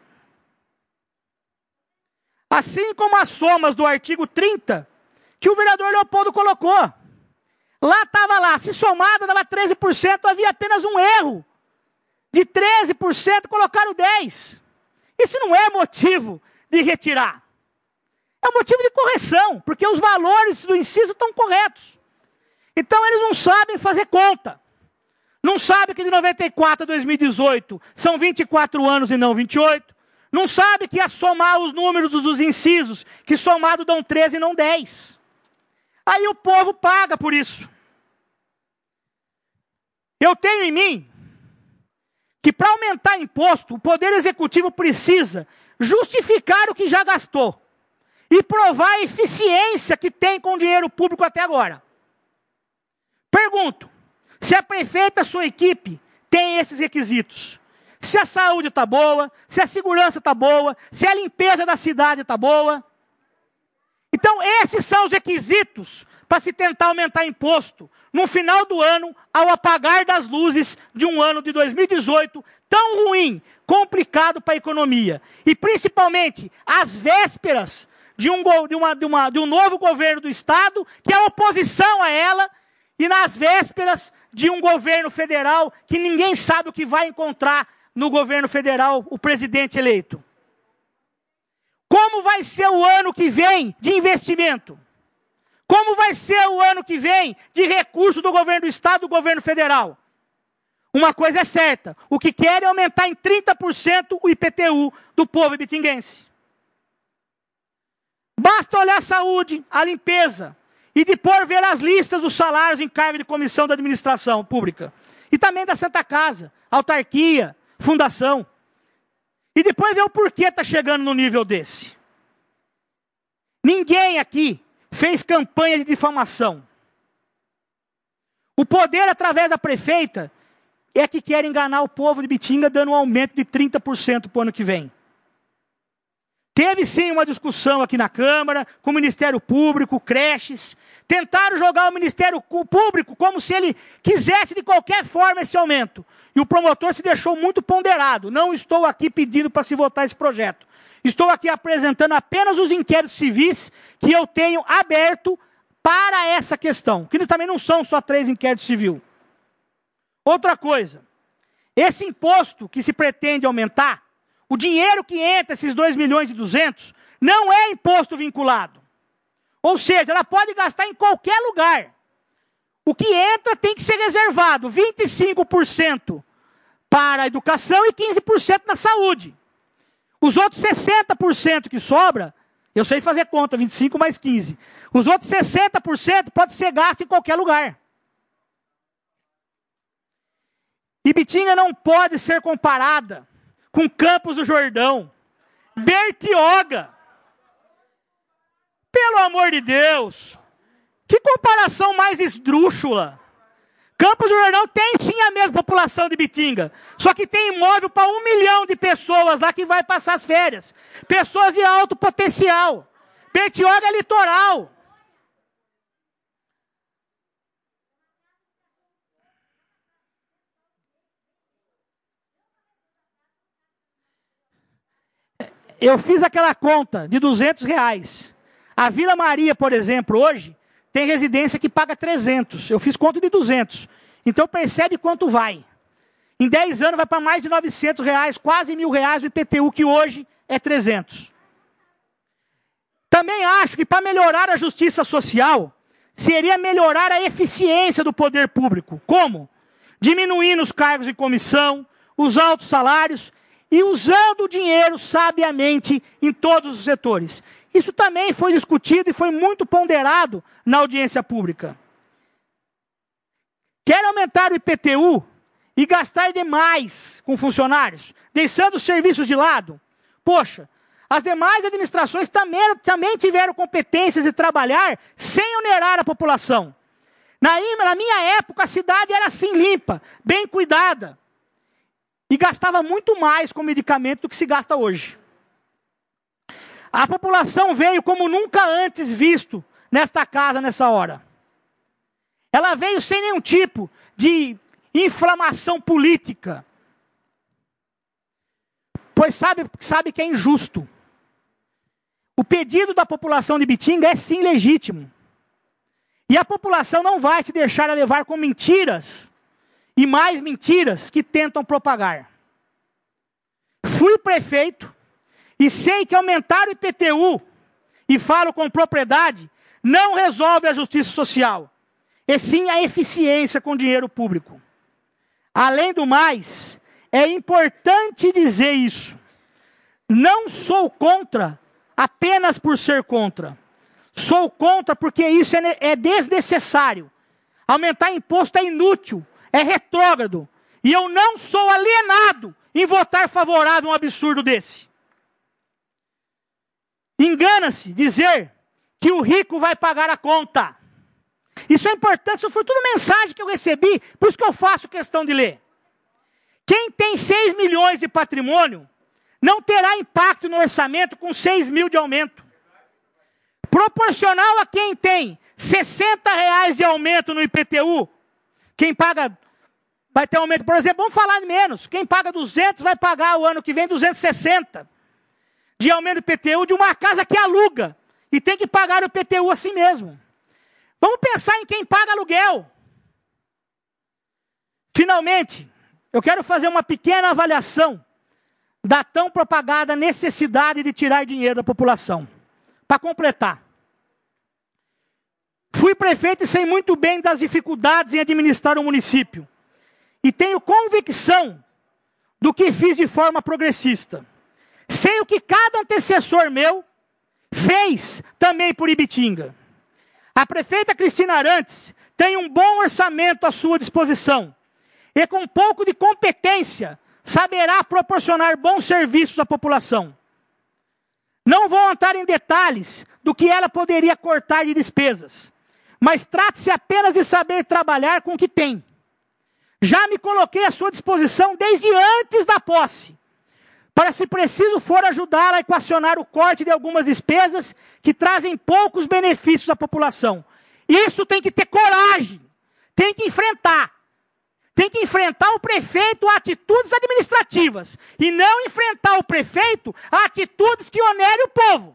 Assim como as somas do artigo trinta, que o vereador Leopoldo colocou. Lá estava lá, se somada dava treze por cento, havia apenas um erro. De treze por cento colocaram dez por cento. Isso não é motivo de retirar. É um motivo de correção, porque os valores do inciso estão corretos. Então eles não sabem fazer conta. Não sabem que de noventa e quatro a dois mil e dezoito são vinte e quatro anos e não vinte e oito. Não sabem que a somar os números dos incisos, que somado dão treze e não dez. Aí o povo paga por isso. Eu tenho em mim que para aumentar imposto, o Poder Executivo precisa justificar o que já gastou e provar a eficiência que tem com o dinheiro público até agora. Pergunto, se a prefeita e a sua equipe têm esses requisitos, se a saúde está boa, se a segurança está boa, se a limpeza da cidade está boa. Então, esses são os requisitos para se tentar aumentar imposto no final do ano, ao apagar das luzes de um ano de dois mil e dezoito, tão ruim, complicado para a economia. E, principalmente, às vésperas de um, de, uma, de, uma, de um novo governo do Estado, que é oposição a ela, e nas vésperas de um governo federal que ninguém sabe o que vai encontrar no governo federal, o presidente eleito. Como vai ser o ano que vem de investimento? Como vai ser o ano que vem de recurso do governo do Estado e do governo federal? Uma coisa é certa, o que querem é aumentar em trinta por cento o I P T U do povo ibitinguense. Basta olhar a saúde, a limpeza, e depois ver as listas dos salários em cargo de comissão da administração pública. E também da Santa Casa, autarquia, fundação. E depois ver o porquê está chegando no nível desse. Ninguém aqui fez campanha de difamação. O poder, através da prefeita, é que quer enganar o povo de Ibitinga, dando um aumento de trinta por cento para o ano que vem. Teve sim uma discussão aqui na Câmara, com o Ministério Público, creches. Tentaram jogar o Ministério Público como se ele quisesse de qualquer forma esse aumento. E o promotor se deixou muito ponderado. Não estou aqui pedindo para se votar esse projeto. Estou aqui apresentando apenas os inquéritos civis que eu tenho aberto para essa questão. Que eles também não são só três inquéritos civis. Outra coisa. Esse imposto que se pretende aumentar, o dinheiro que entra, esses dois milhões e duzentos, não é imposto vinculado. Ou seja, ela pode gastar em qualquer lugar. O que entra tem que ser reservado, vinte e cinco por cento para a educação e quinze por cento na saúde. Os outros sessenta por cento que sobra, eu sei fazer conta, vinte e cinco mais quinze. Os outros sessenta por cento pode ser gasto em qualquer lugar. Ibitinga não pode ser comparada com Campos do Jordão, Bertioga. Pelo amor de Deus, que comparação mais esdrúxula. Campos do Jordão tem sim a mesma população de Ibitinga, só que tem imóvel para um milhão de pessoas lá que vai passar as férias. Pessoas de alto potencial. Bertioga é litoral. Eu fiz aquela conta de duzentos reais. A Vila Maria, por exemplo, hoje, tem residência que paga trezentos. Eu fiz conta de duzentos. Então percebe quanto vai. Em dez anos vai para mais de novecentos reais, quase mil reais o I P T U, que hoje é trezentos. Também acho que para melhorar a justiça social, seria melhorar a eficiência do poder público. Como? Diminuindo os cargos de comissão, os altos salários e usando o dinheiro sabiamente em todos os setores. Isso também foi discutido e foi muito ponderado na audiência pública. Quer aumentar o I P T U e gastar demais com funcionários, deixando os serviços de lado? Poxa, as demais administrações também, também tiveram competências de trabalhar sem onerar a população. Na, na minha época, a cidade era assim limpa, bem cuidada. E gastava muito mais com medicamento do que se gasta hoje. A população veio como nunca antes visto nesta casa, nessa hora. Ela veio sem nenhum tipo de inflamação política. Pois sabe, sabe que é injusto. O pedido da população de Ibitinga é sim legítimo. E a população não vai se deixar levar com mentiras e mais mentiras que tentam propagar. Fui prefeito e sei que aumentar o I P T U, e falo com propriedade, não resolve a justiça social, e sim a eficiência com dinheiro público. Além do mais, é importante dizer isso. Não sou contra apenas por ser contra. Sou contra porque isso é, é desnecessário. Aumentar imposto é inútil, é retrógrado. E eu não sou alienado em votar favorável a um absurdo desse. Engana-se dizer que o rico vai pagar a conta. Isso é importante, isso foi tudo mensagem que eu recebi, por isso que eu faço questão de ler. Quem tem seis milhões de patrimônio não terá impacto no orçamento com seis mil de aumento. Proporcional a quem tem sessenta reais de aumento no I P T U, quem paga vai ter aumento. Por exemplo, vamos falar menos. Quem paga duzentos vai pagar o ano que vem duzentos e sessenta de aumento do I P T U de uma casa que aluga e tem que pagar o I P T U assim mesmo. Vamos pensar em quem paga aluguel. Finalmente, eu quero fazer uma pequena avaliação da tão propagada necessidade de tirar dinheiro da população. Para completar. Fui prefeito e sei muito bem das dificuldades em administrar o município. E tenho convicção do que fiz de forma progressista. Sei o que cada antecessor meu fez também por Ibitinga. A prefeita Cristina Arantes tem um bom orçamento à sua disposição. E com um pouco de competência, saberá proporcionar bons serviços à população. Não vou entrar em detalhes do que ela poderia cortar de despesas, mas trate-se apenas de saber trabalhar com o que tem. Já me coloquei à sua disposição desde antes da posse, para se preciso for ajudá-la a equacionar o corte de algumas despesas que trazem poucos benefícios à população. Isso tem que ter coragem, tem que enfrentar. Tem que enfrentar o prefeito a atitudes administrativas e não enfrentar o prefeito a atitudes que onerem o povo.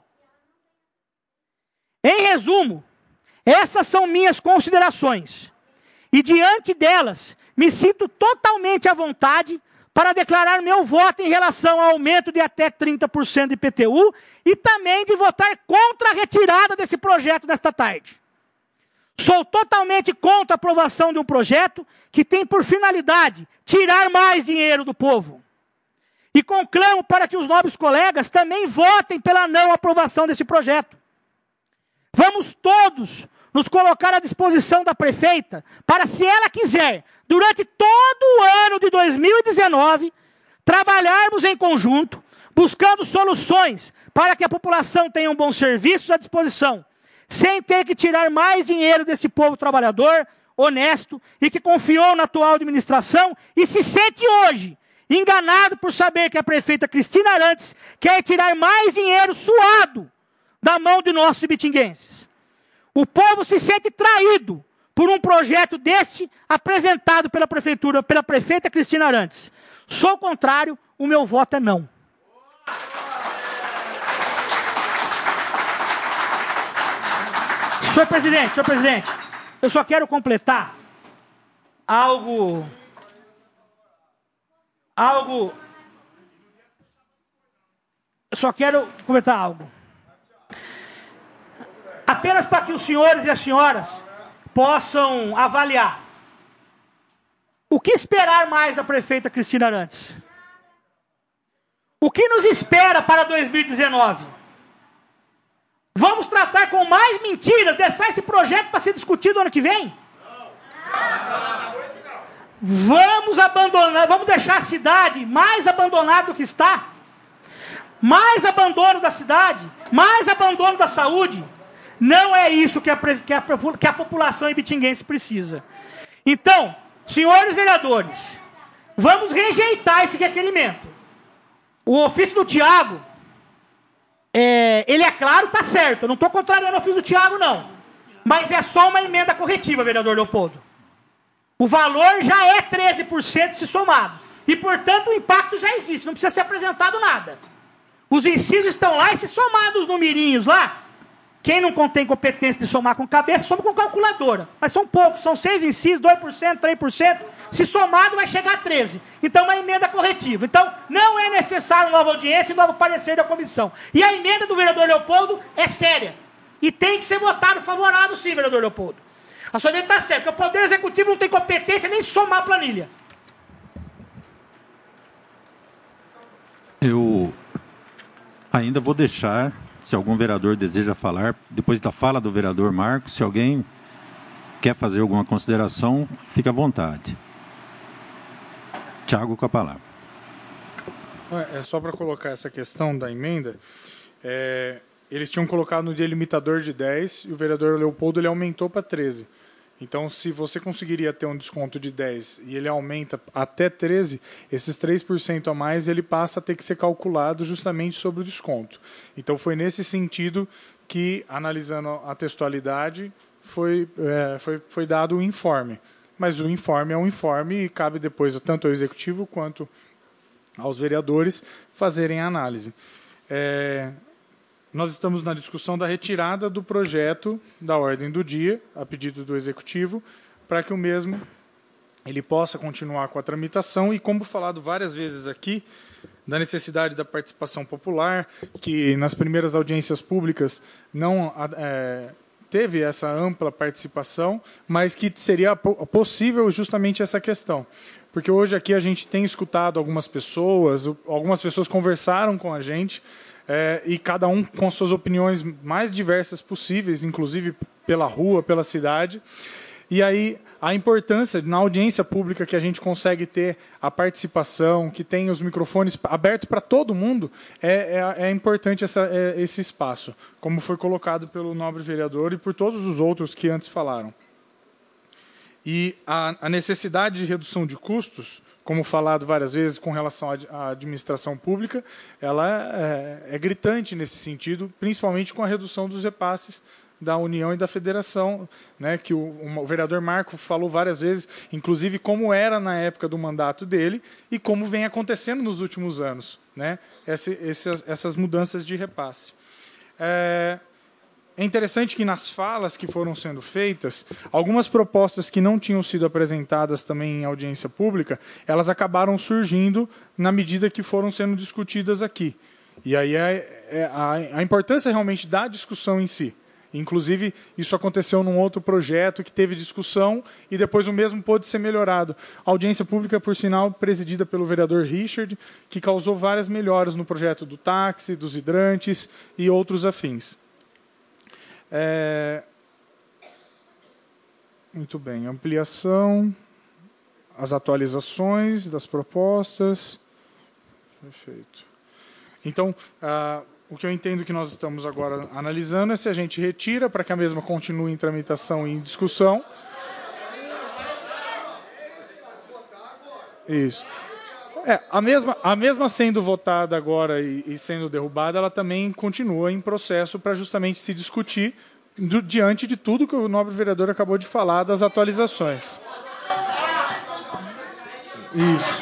Em resumo, essas são minhas considerações. E diante delas, me sinto totalmente à vontade para declarar meu voto em relação ao aumento de até trinta por cento de I P T U e também de votar contra a retirada desse projeto desta tarde. Sou totalmente contra a aprovação de um projeto que tem por finalidade tirar mais dinheiro do povo. E conclamo para que os nobres colegas também votem pela não aprovação desse projeto. Vamos todos nos colocar à disposição da prefeita para, se ela quiser, durante todo o ano de dois mil e dezenove, trabalharmos em conjunto, buscando soluções para que a população tenha um bom serviço à disposição, sem ter que tirar mais dinheiro desse povo trabalhador, honesto e que confiou na atual administração e se sente hoje enganado por saber que a prefeita Cristina Arantes quer tirar mais dinheiro suado da mão de nossos ibitinguenses. O povo se sente traído por um projeto deste apresentado pela prefeitura, pela prefeita Cristina Arantes. Sou contrário, o meu voto é não. Senhor presidente, senhor presidente, eu só quero completar algo, algo, eu só quero completar algo. Apenas para que os senhores e as senhoras possam avaliar. O que esperar mais da prefeita Cristina Arantes? O que nos espera para dois mil e dezenove? Vamos tratar com mais mentiras, deixar esse projeto para ser discutido ano que vem? Vamos abandonar, vamos deixar a cidade mais abandonada do que está? Mais abandono da cidade, mais abandono da saúde. Não é isso que a, que a, que a população ibitinguense precisa. Então, senhores vereadores, vamos rejeitar esse requerimento. O ofício do Tiago, é, ele é claro, está certo. Eu não estou contrariando o ofício do Tiago, não. Mas é só uma emenda corretiva, vereador Leopoldo. O valor já é treze por cento se somado. E, portanto, o impacto já existe. Não precisa ser apresentado nada. Os incisos estão lá e se somados os numerinhos lá, quem não contém competência de somar com cabeça, soma com calculadora. Mas são poucos, são seis incisos, dois por cento, três por cento. Se somado, vai chegar a treze. Então, uma emenda corretiva. Então, não é necessário nova audiência e novo parecer da comissão. E a emenda do vereador Leopoldo é séria. E tem que ser votado favorável, sim, vereador Leopoldo. A sua emenda está certa, porque o Poder Executivo não tem competência nem de somar a planilha. Eu ainda vou deixar, se algum vereador deseja falar, depois da fala do vereador Marcos, se alguém quer fazer alguma consideração, fique à vontade. Tiago, com a palavra. É só para colocar essa questão da emenda. É, eles tinham colocado no delimitador de dez e o vereador Leopoldo ele aumentou para treze. Então, se você conseguiria ter um desconto de dez e ele aumenta até treze, esses três por cento a mais ele passa a ter que ser calculado justamente sobre o desconto. Então, foi nesse sentido que, analisando a textualidade, foi, é, foi, foi dado o informe. Mas o informe é um informe e cabe depois tanto ao Executivo quanto aos vereadores fazerem a análise. É, nós estamos na discussão da retirada do projeto da ordem do dia, a pedido do Executivo, para que o mesmo ele possa continuar com a tramitação e, como falado várias vezes aqui, da necessidade da participação popular, que nas primeiras audiências públicas não é, teve essa ampla participação, mas que seria possível justamente essa questão. Porque hoje aqui a gente tem escutado algumas pessoas, algumas pessoas conversaram com a gente, é, e cada um com suas opiniões mais diversas possíveis, inclusive pela rua, pela cidade. E aí a importância, na audiência pública, que a gente consegue ter a participação, que tem os microfones abertos para todo mundo, é, é, é importante essa, é, esse espaço, como foi colocado pelo nobre vereador e por todos os outros que antes falaram. E a, a necessidade de redução de custos, como falado várias vezes com relação à administração pública, ela é, é gritante nesse sentido, principalmente com a redução dos repasses da União e da Federação, né, que o, o vereador Marco falou várias vezes, inclusive como era na época do mandato dele e como vem acontecendo nos últimos anos, né, essa, essas, essas mudanças de repasse. É, é interessante que nas falas que foram sendo feitas, algumas propostas que não tinham sido apresentadas também em audiência pública, elas acabaram surgindo na medida que foram sendo discutidas aqui. E aí é, é a, a importância realmente da discussão em si. Inclusive, isso aconteceu num outro projeto que teve discussão e depois o mesmo pôde ser melhorado. A audiência pública, por sinal, presidida pelo vereador Richard, que causou várias melhoras no projeto do táxi, dos hidrantes e outros afins. É... Muito bem. Ampliação, as atualizações das propostas. Perfeito. Então, a... o que eu entendo que nós estamos agora analisando é se a gente retira para que a mesma continue em tramitação e em discussão. Isso. É, a mesma, a mesma sendo votada agora e, e sendo derrubada, ela também continua em processo para justamente se discutir do, diante de tudo que o nobre vereador acabou de falar das atualizações. Isso.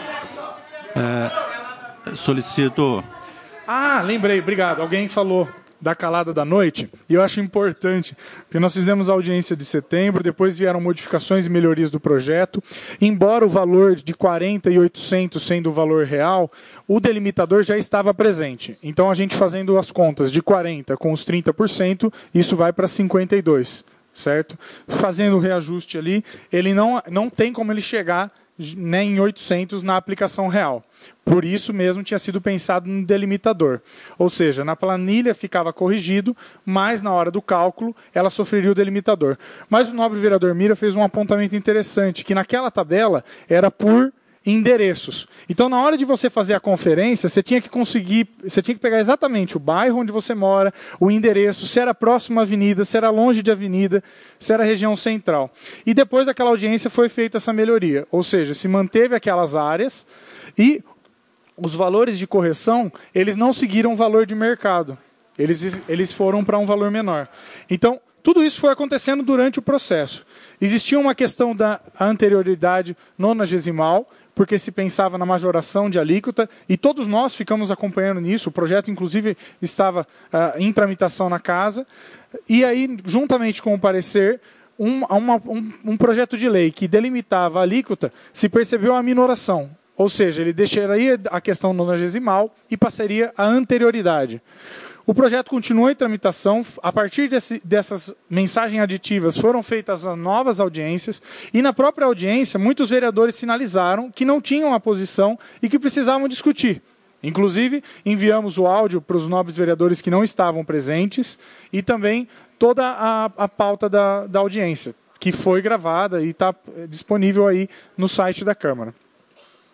É, solicito... Ah, lembrei, obrigado. Alguém falou da calada da noite, e eu acho importante, porque nós fizemos a audiência de setembro, depois vieram modificações e melhorias do projeto. Embora o valor de quarenta e oitocentos sendo o valor real, o delimitador já estava presente. Então, a gente fazendo as contas de quarenta com os trinta por cento, isso vai para cinquenta e dois, certo? Fazendo o reajuste ali, ele não, não tem como ele chegar nem em oitocentos na aplicação real. Por isso mesmo tinha sido pensado no delimitador. Ou seja, na planilha ficava corrigido, mas na hora do cálculo ela sofreria o delimitador. Mas o nobre vereador Mira fez um apontamento interessante, que naquela tabela era por endereços. Então, na hora de você fazer a conferência, você tinha que conseguir, você tinha que pegar exatamente o bairro onde você mora, o endereço, se era próximo à avenida, se era longe de avenida, se era região central. E depois daquela audiência foi feita essa melhoria, ou seja, se manteve aquelas áreas e os valores de correção, eles não seguiram o valor de mercado. Eles, eles foram para um valor menor. Então, tudo isso foi acontecendo durante o processo. Existia uma questão da anterioridade nonagesimal, porque se pensava na majoração de alíquota, e todos nós ficamos acompanhando nisso, o projeto, inclusive, estava uh, em tramitação na casa, e aí, juntamente com o parecer, um, uma, um, um projeto de lei que delimitava a alíquota, se percebeu a minoração, ou seja, ele deixaria a questão nonagesimal e passaria à anterioridade. O projeto continua em tramitação. A partir desse, dessas mensagens aditivas foram feitas as novas audiências e na própria audiência muitos vereadores sinalizaram que não tinham a posição e que precisavam discutir. Inclusive, enviamos o áudio para os nobres vereadores que não estavam presentes e também toda a, a pauta da, da audiência, que foi gravada e está disponível aí no site da Câmara.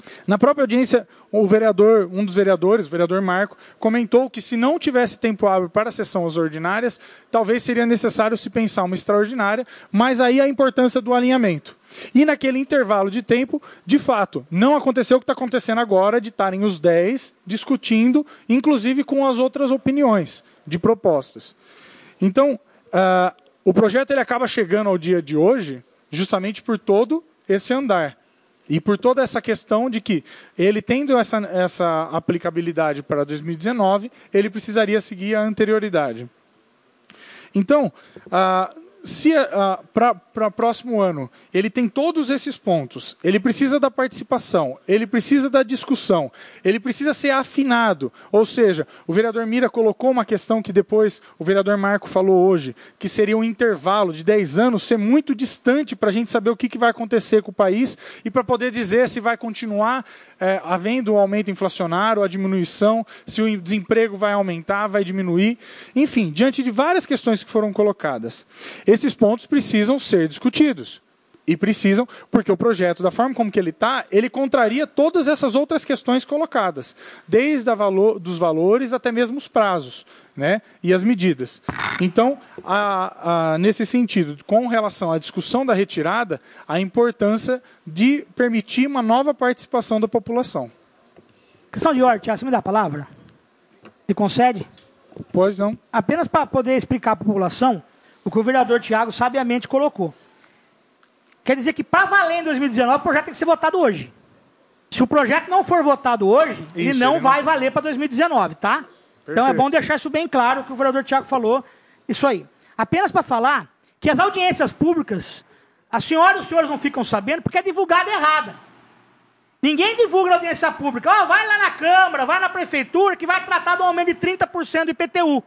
Na própria audiência, o vereador, um dos vereadores, o vereador Marco, comentou que se não tivesse tempo hábil para a sessão ordinárias, talvez seria necessário se pensar uma extraordinária, mas aí a importância do alinhamento. E naquele intervalo de tempo, de fato, não aconteceu o que está acontecendo agora, de estarem os dez discutindo, inclusive com as outras opiniões de propostas. Então, uh, o projeto ele acaba chegando ao dia de hoje justamente por todo esse andar. E por toda essa questão de que ele tendo essa, essa aplicabilidade para dois mil e dezenove, ele precisaria seguir a anterioridade. Então, ah, se ah, para o próximo ano ele tem todos esses pontos, ele precisa da participação, ele precisa da discussão, ele precisa ser afinado. Ou seja, o vereador Mira colocou uma questão que depois o vereador Marco falou hoje, que seria um intervalo de dez anos ser muito distante para a gente saber o que, que vai acontecer com o país e para poder dizer se vai continuar é, havendo um aumento inflacionário ou a diminuição, se o desemprego vai aumentar, vai diminuir. Enfim, diante de várias questões que foram colocadas. Esses pontos precisam ser discutidos. E precisam, porque o projeto, da forma como que ele está, ele contraria todas essas outras questões colocadas, desde a valor, dos valores até mesmo os prazos, né, e as medidas. Então, a, a, nesse sentido, com relação à discussão da retirada, a importância de permitir uma nova participação da população. Questão de ordem, Tiago, você me dá a palavra? Me concede? Pois não. Apenas para poder explicar à população o que o vereador Tiago sabiamente colocou. Quer dizer que, para valer em dois mil e dezenove, o projeto tem que ser votado hoje. Se o projeto não for votado hoje, isso, ele não ele vai não... valer para dois mil e dezenove, tá? Perfeito. Então é bom deixar isso bem claro, que o vereador Tiago falou, isso aí. Apenas para falar que as audiências públicas, a senhora e os senhores não ficam sabendo porque é divulgada errada. Ninguém divulga a audiência pública. Oh, vai lá na Câmara, vai na Prefeitura, que vai tratar do aumento de trinta por cento do I P T U.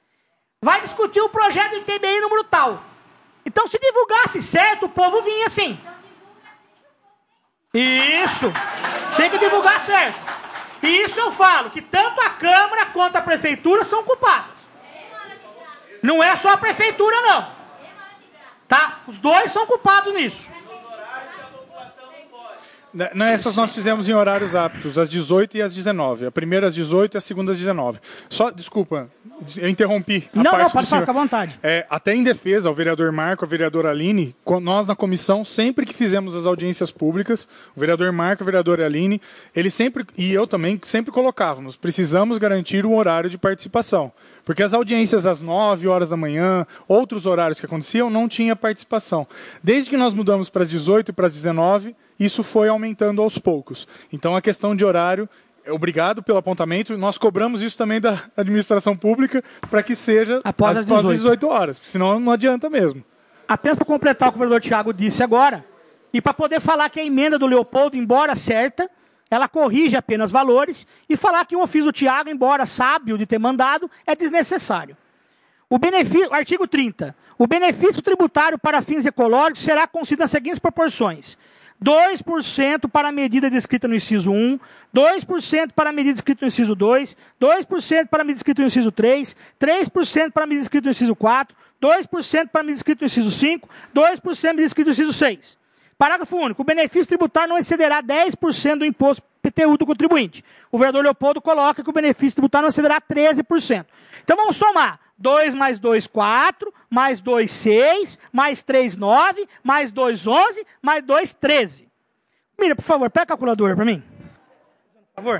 Vai discutir o projeto do I T B I número tal. Então, se divulgasse certo, o povo vinha assim. Isso. Tem que divulgar certo. E isso eu falo, que tanto a Câmara quanto a Prefeitura são culpadas. Não é só a Prefeitura, não. Tá? Os dois são culpados nisso. Nessas nós fizemos em horários aptos, às dezoito e às dezenove. A primeira às dezoito e a segunda às dezenove. Só, desculpa, eu interrompi a não, parte não, pode do falar, fica à vontade. É, até em defesa ao vereador Marco, à vereadora Aline, nós na comissão, sempre que fizemos as audiências públicas, o vereador Marco, a vereadora Aline, ele sempre, e eu também, sempre colocávamos, precisamos garantir um horário de participação. Porque as audiências às nove horas da manhã, outros horários que aconteciam, não tinha participação. Desde que nós mudamos para as dezoito e para as dezenove, isso foi aumentando aos poucos. Então, a questão de horário, obrigado pelo apontamento, nós cobramos isso também da administração pública para que seja após as dezoito. dezoito horas, senão não adianta mesmo. Apenas para completar o que o vereador Tiago disse agora, e para poder falar que a emenda do Leopoldo, embora certa, ela corrige apenas valores, e falar que o ofício do Tiago, embora sábio de ter mandado, é desnecessário. O benefício, artigo trinta. O benefício tributário para fins ecológicos será concedido nas seguintes proporções. dois por cento para a medida descrita no inciso um, dois por cento para a medida descrita no inciso dois, dois por cento para a medida descrita no inciso três, três por cento para a medida descrita no inciso quatro, dois por cento para a medida descrita no inciso cinco, dois por cento para a medida descrita no inciso seis. Parágrafo único. O benefício tributário não excederá dez por cento do imposto P T U do contribuinte. O vereador Leopoldo coloca que o benefício tributário não excederá treze por cento. Então vamos somar. dois mais dois, quatro, mais dois, seis, mais três, nove, mais dois, onze, mais dois, treze. Mira, por favor, pega a calculadora para mim. Por favor.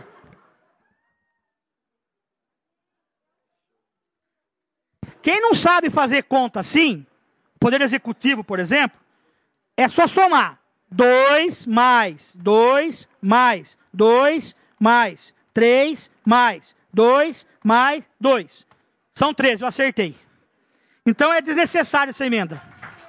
Quem não sabe fazer conta assim, Poder Executivo, por exemplo, é só somar. dois mais dois mais dois mais três mais dois mais dois. São treze, eu acertei. Então é desnecessária essa emenda.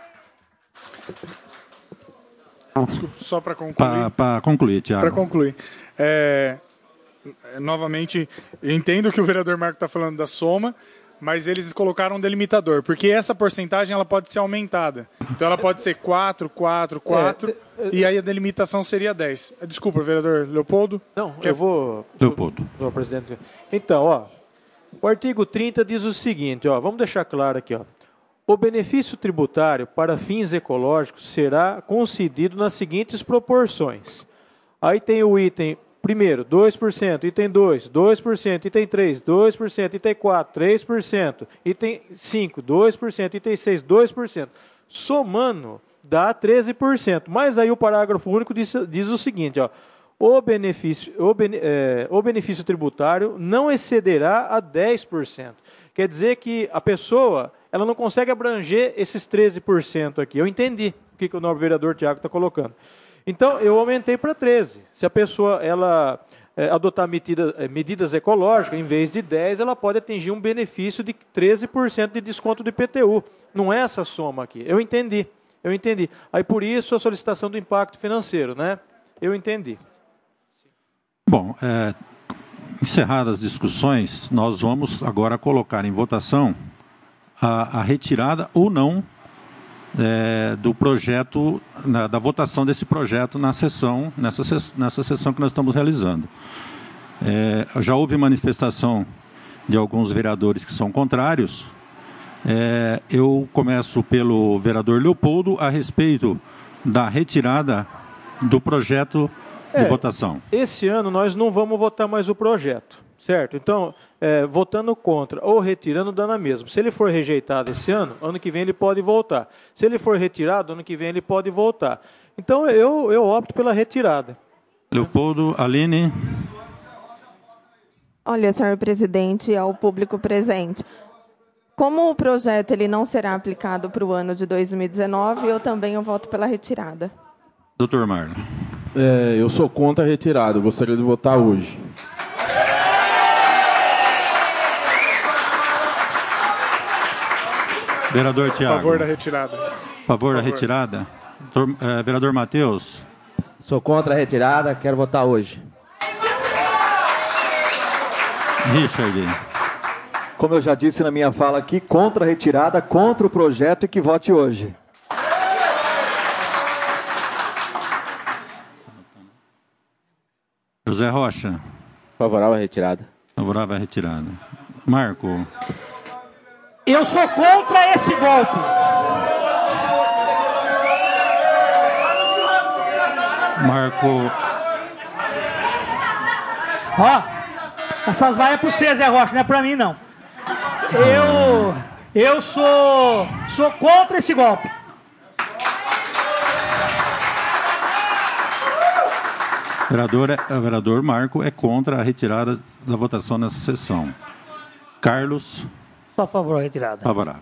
Desculpa, só para concluir. Para concluir, Tiago. Para concluir. É, novamente, eu entendo que o vereador Marco está falando da soma, mas eles colocaram um delimitador, porque essa porcentagem ela pode ser aumentada. Então ela pode ser quatro, quatro, quatro, é, e aí a delimitação seria dez. Desculpa, vereador Leopoldo. Não, Quer... eu vou... Leopoldo. Vou, presidente. Então, ó, o artigo trinta diz o seguinte, ó, vamos deixar claro aqui, ó. O benefício tributário para fins ecológicos será concedido nas seguintes proporções. Aí tem o item, primeiro, dois por cento, item dois, dois por cento, item três, dois por cento, item quatro, três por cento, item cinco, dois por cento, item seis, dois por cento. Somando, dá treze por cento. Mas aí o parágrafo único diz, diz o seguinte, ó, o benefício, o, bene, é, o benefício tributário não excederá a dez por cento. Quer dizer que a pessoa ela não consegue abranger esses treze por cento aqui. Eu entendi o que, que o nobre vereador Tiago está colocando. Então, eu aumentei para treze. Se a pessoa ela, é, adotar medida, é, medidas ecológicas, em vez de dez, ela pode atingir um benefício de treze por cento de desconto do I P T U. Não é essa soma aqui. Eu entendi. Eu entendi. Aí, por isso, a solicitação do impacto financeiro, né? Eu entendi. Bom, é, encerradas as discussões, nós vamos agora colocar em votação a, a retirada ou não é, do projeto, na, da votação desse projeto na sessão, nessa, nessa sessão que nós estamos realizando. É, já houve manifestação de alguns vereadores que são contrários. É, eu começo pelo vereador Leopoldo a respeito da retirada do projeto de é, votação. Esse ano nós não vamos votar mais o projeto, certo? Então, é, votando contra ou retirando, dá na mesma. Se ele for rejeitado esse ano, ano que vem ele pode voltar. Se ele for retirado, ano que vem ele pode voltar. Então, eu, eu opto pela retirada. Leopoldo, Aline. Olha, senhor presidente, ao público presente, como o projeto ele não será aplicado para o ano de dois mil e dezenove, eu também eu voto pela retirada. Doutor Marlon. É, eu sou contra a retirada, eu gostaria de votar hoje. Vereador Tiago. A favor da retirada. A favor da retirada. Doutor, é, vereador Matheus. Sou contra a retirada, quero votar hoje. Richard. Como eu já disse na minha fala aqui, contra a retirada, contra o projeto e que vote hoje. José Rocha. Favorável à retirada. Favorável à retirada. Marco. Eu sou contra esse golpe. Marco. Ó, essas vaias é para você, Zé Rocha, não é para mim, não. Eu, eu sou, sou contra esse golpe. Vereador, o vereador Marco é contra a retirada da votação nessa sessão. Carlos. Sou a favor da retirada. Favorável.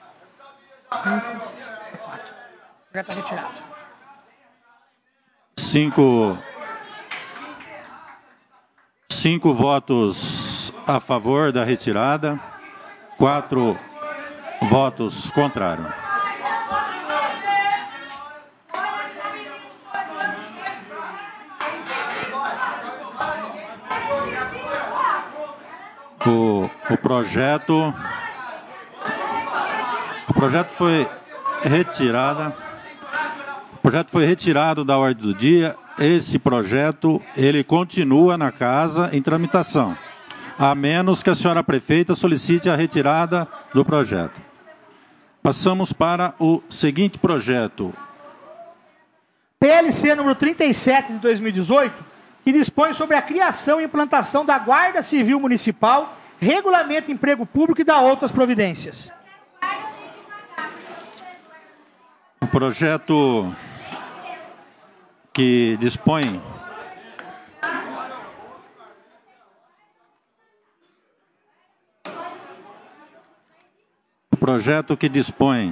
Já está retirado. Cinco, cinco votos a favor da retirada, quatro votos contrários. O, o projeto o projeto foi retirado o projeto foi retirado da ordem do dia. Esse projeto ele continua na casa em tramitação, a menos que a senhora prefeita solicite a retirada do projeto. Passamos para o seguinte projeto. P L C número trinta e sete de dois mil e dezoito, que dispõe sobre a criação e implantação da Guarda Civil Municipal, regulamenta emprego público e dá outras providências. O projeto que dispõe o projeto que dispõe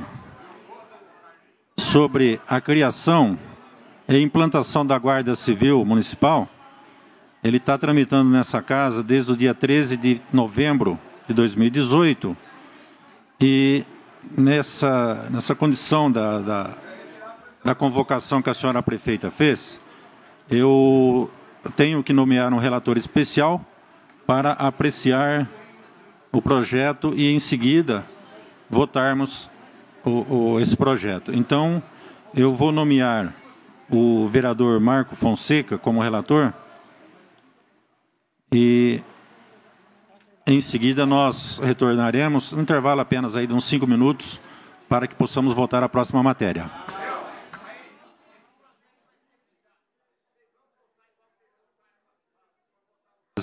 sobre a criação e implantação da Guarda Civil Municipal, ele está tramitando nessa casa desde o dia treze de novembro de dois mil e dezoito, e nessa, nessa condição da, da, da convocação que a senhora prefeita fez, eu tenho que nomear um relator especial para apreciar o projeto e, em seguida, votarmos o, o, esse projeto. Então, eu vou nomear o vereador Marco Fonseca como relator e, em seguida, nós retornaremos, um intervalo apenas aí de uns cinco minutos, para que possamos votar a próxima matéria.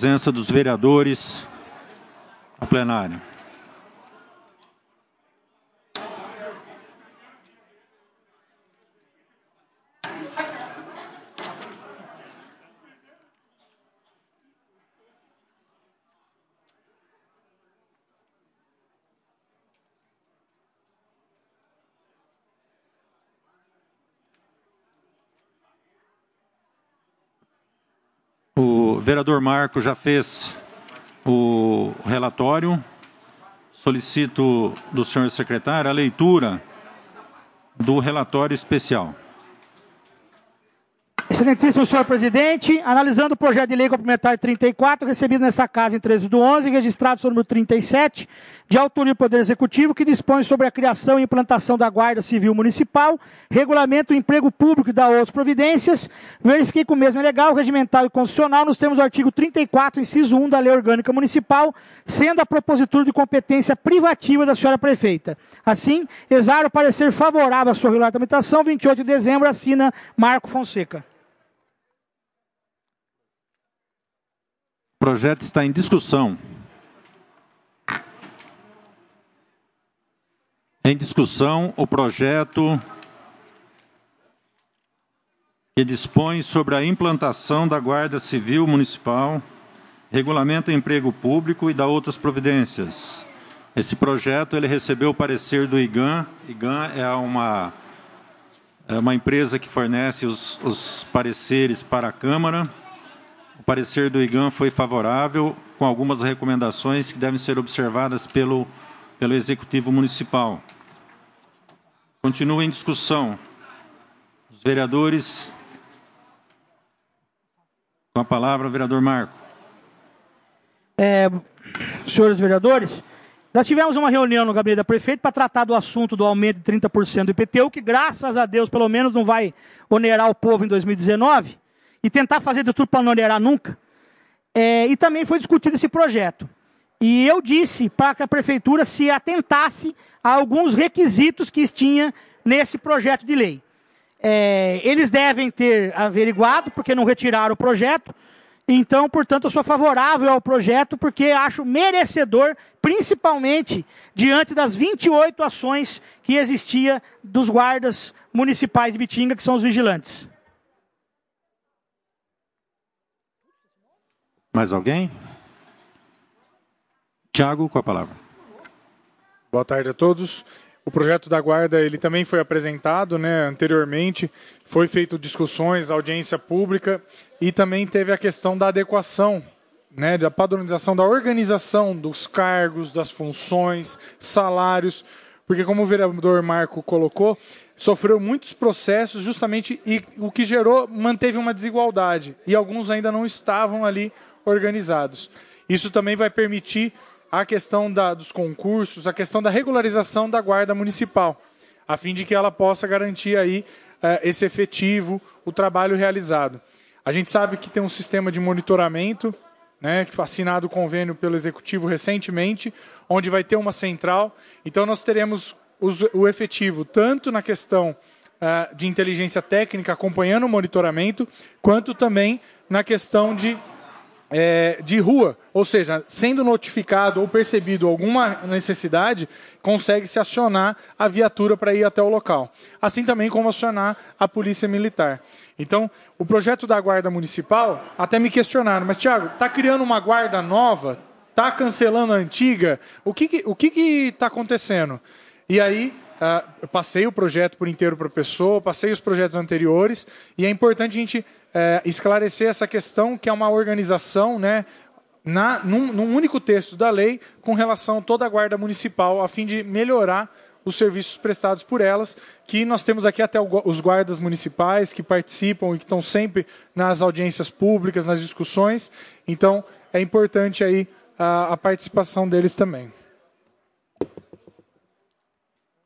presença dos vereadores ao plenário. O vereador Marco já fez o relatório. Solicito do senhor secretário a leitura do relatório especial. Excelentíssimo senhor presidente, analisando o projeto de lei complementar trinta e quatro, recebido nesta casa em treze do onze, registrado sob o número trinta e sete, de autoria do Poder Executivo, que dispõe sobre a criação e implantação da Guarda Civil Municipal, regulamenta o emprego público e dá outras providências, verifiquei que o mesmo é legal, regimental e constitucional, nos termos do artigo trinta e quatro, inciso um da Lei Orgânica Municipal, sendo a propositura de competência privativa da senhora prefeita. Assim, exaro o parecer favorável à sua regulamentação, vinte e oito de dezembro, assina Marco Fonseca. O projeto está em discussão. Em discussão o projeto que dispõe sobre a implantação da Guarda Civil Municipal, regulamenta o emprego público e dá outras providências. Esse projeto ele recebeu o parecer do I G A M. I G A M é uma, é uma empresa que fornece os, os pareceres para a Câmara. O parecer do I G A M foi favorável, com algumas recomendações que devem ser observadas pelo, pelo Executivo Municipal. Continua em discussão. Os vereadores... Com a palavra, o vereador Marco. É, senhores vereadores, nós tivemos uma reunião no gabinete da prefeita para tratar do assunto do aumento de trinta por cento do I P T U, que graças a Deus, pelo menos, não vai onerar o povo em dois mil e dezenove, e tentar fazer de tudo para não onerar nunca. É, e também foi discutido esse projeto. E eu disse para que a prefeitura se atentasse a alguns requisitos que tinha nesse projeto de lei. É, eles devem ter averiguado, porque não retiraram o projeto. Então, portanto, eu sou favorável ao projeto, porque acho merecedor, principalmente diante das vinte e oito ações que existia dos guardas municipais de Bitinga, que são os vigilantes. Mais alguém? Tiago, com a palavra. Boa tarde a todos. O projeto da Guarda ele também foi apresentado, né, anteriormente, foi feito discussões, audiência pública e também teve a questão da adequação, né, da padronização da organização dos cargos, das funções, salários, porque como o vereador Marco colocou, sofreu muitos processos justamente e o que gerou, manteve uma desigualdade e alguns ainda não estavam ali organizados. Isso também vai permitir a questão da, dos concursos, a questão da regularização da Guarda Municipal, a fim de que ela possa garantir aí eh, esse efetivo, o trabalho realizado. A gente sabe que tem um sistema de monitoramento, né, assinado o convênio pelo Executivo recentemente, onde vai ter uma central, então nós teremos os, o efetivo tanto na questão eh, de inteligência técnica acompanhando o monitoramento, quanto também na questão de É, de rua, ou seja, sendo notificado ou percebido alguma necessidade, consegue-se acionar a viatura para ir até o local. Assim também como acionar a polícia militar. Então, o projeto da Guarda Municipal, até me questionaram, mas Tiago, está criando uma guarda nova? Está cancelando a antiga? O que que, o que que está acontecendo? E aí, uh, eu passei o projeto por inteiro para a pessoa, passei os projetos anteriores, e é importante a gente É, esclarecer essa questão que é uma organização, né, na, num, num único texto da lei com relação a toda a Guarda Municipal, a fim de melhorar os serviços prestados por elas, que nós temos aqui até o, os guardas municipais que participam e que estão sempre nas audiências públicas, nas discussões, então é importante aí a, a participação deles também.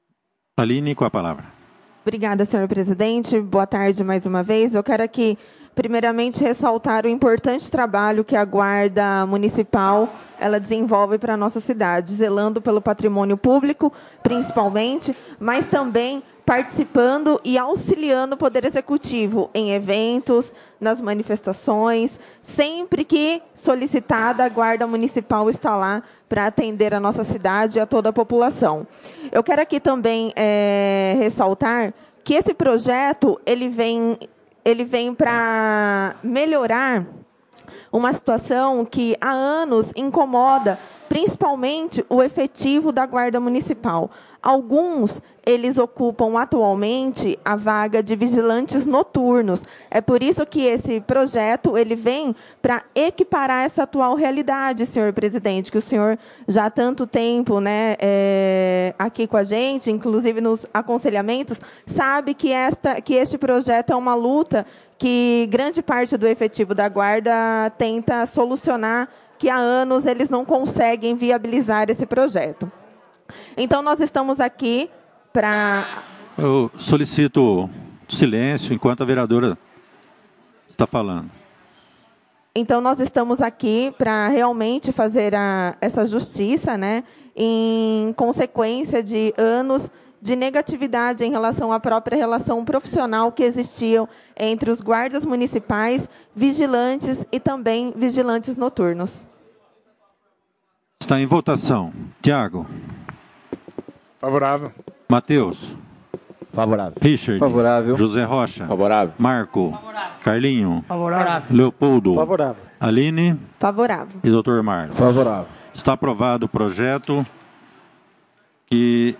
Aline, com a palavra. Obrigada, senhor presidente. Boa tarde mais uma vez. Eu quero aqui primeiramente ressaltar o importante trabalho que a Guarda Municipal ela desenvolve para a nossa cidade, zelando pelo patrimônio público, principalmente, mas também participando e auxiliando o Poder Executivo em eventos, nas manifestações, sempre que solicitada, a Guarda Municipal está lá para atender a nossa cidade e a toda a população. Eu quero aqui também é, ressaltar que esse projeto ele vem, ele vem para melhorar uma situação que há anos incomoda principalmente o efetivo da Guarda Municipal. Alguns, eles ocupam atualmente a vaga de vigilantes noturnos. É por isso que esse projeto ele vem para equiparar essa atual realidade, senhor presidente, que o senhor já há tanto tempo, né, é, aqui com a gente, inclusive nos aconselhamentos, sabe que, esta, que este projeto é uma luta que grande parte do efetivo da Guarda tenta solucionar, que há anos eles não conseguem viabilizar esse projeto. Então, nós estamos aqui para... Eu solicito silêncio enquanto a vereadora está falando. Então, nós estamos aqui para realmente fazer a, essa justiça, né, em consequência de anos de negatividade em relação à própria relação profissional que existiam entre os guardas municipais, vigilantes e também vigilantes noturnos. Está em votação. Tiago. Favorável. Matheus. Favorável. Richard. Favorável. José Rocha. Favorável. Marco. Favorável. Carlinho. Favorável. Leopoldo. Favorável. Aline. Favorável. E doutor Marlos. Favorável. Está aprovado o projeto que,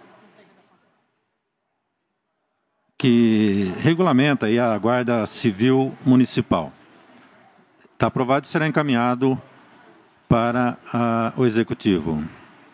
que regulamenta aí a Guarda Civil Municipal. Está aprovado e será encaminhado para a, o Executivo.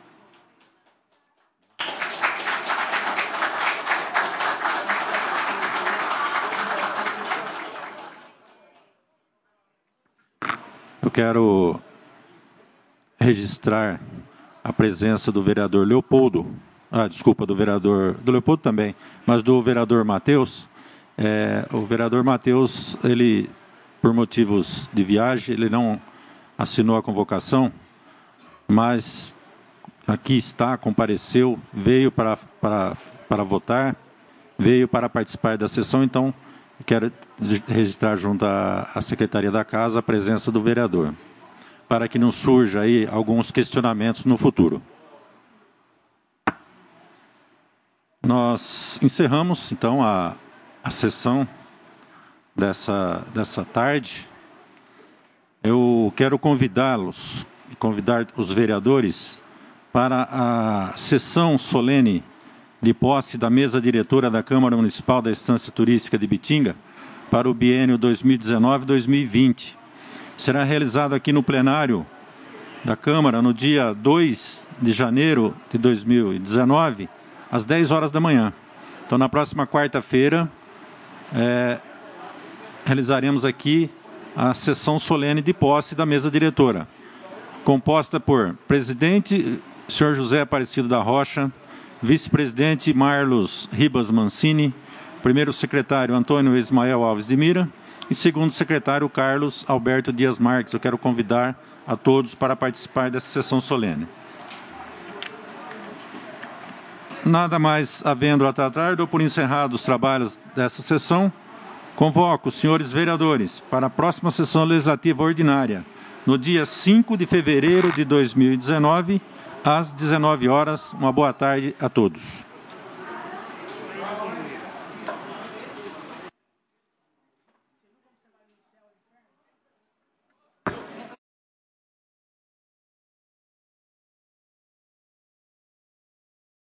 Eu quero registrar a presença do vereador Leopoldo, ah, desculpa, do vereador, do Leopoldo também, mas do vereador Matheus. É, o vereador Matheus, ele, por motivos de viagem, ele não assinou a convocação, mas aqui está, compareceu, veio para, para, para votar, veio para participar da sessão, então quero registrar junto à, à Secretaria da Casa a presença do vereador, para que não surja aí alguns questionamentos no futuro. Nós encerramos, então, a, a sessão dessa, dessa tarde. Eu quero convidá-los, e convidar os vereadores para a sessão solene de posse da mesa diretora da Câmara Municipal da Estância Turística de Bitinga para o biênio dois mil e dezenove a dois mil e vinte. Será realizado aqui no plenário da Câmara no dia dois de janeiro de dois mil e dezenove, às dez horas da manhã. Então, na próxima quarta-feira, é, realizaremos aqui a sessão solene de posse da mesa diretora, composta por presidente, senhor José Aparecido da Rocha, vice-presidente Marlos Ribas Mancini, primeiro secretário Antônio Ismael Alves de Mira e segundo secretário Carlos Alberto Dias Marques. Eu quero convidar a todos para participar dessa sessão solene. Nada mais havendo a tratar, dou por encerrados os trabalhos dessa sessão. Convoco os senhores vereadores para a próxima sessão legislativa ordinária, no dia cinco de fevereiro de dois mil e dezenove, às dezenove horas. Uma boa tarde a todos.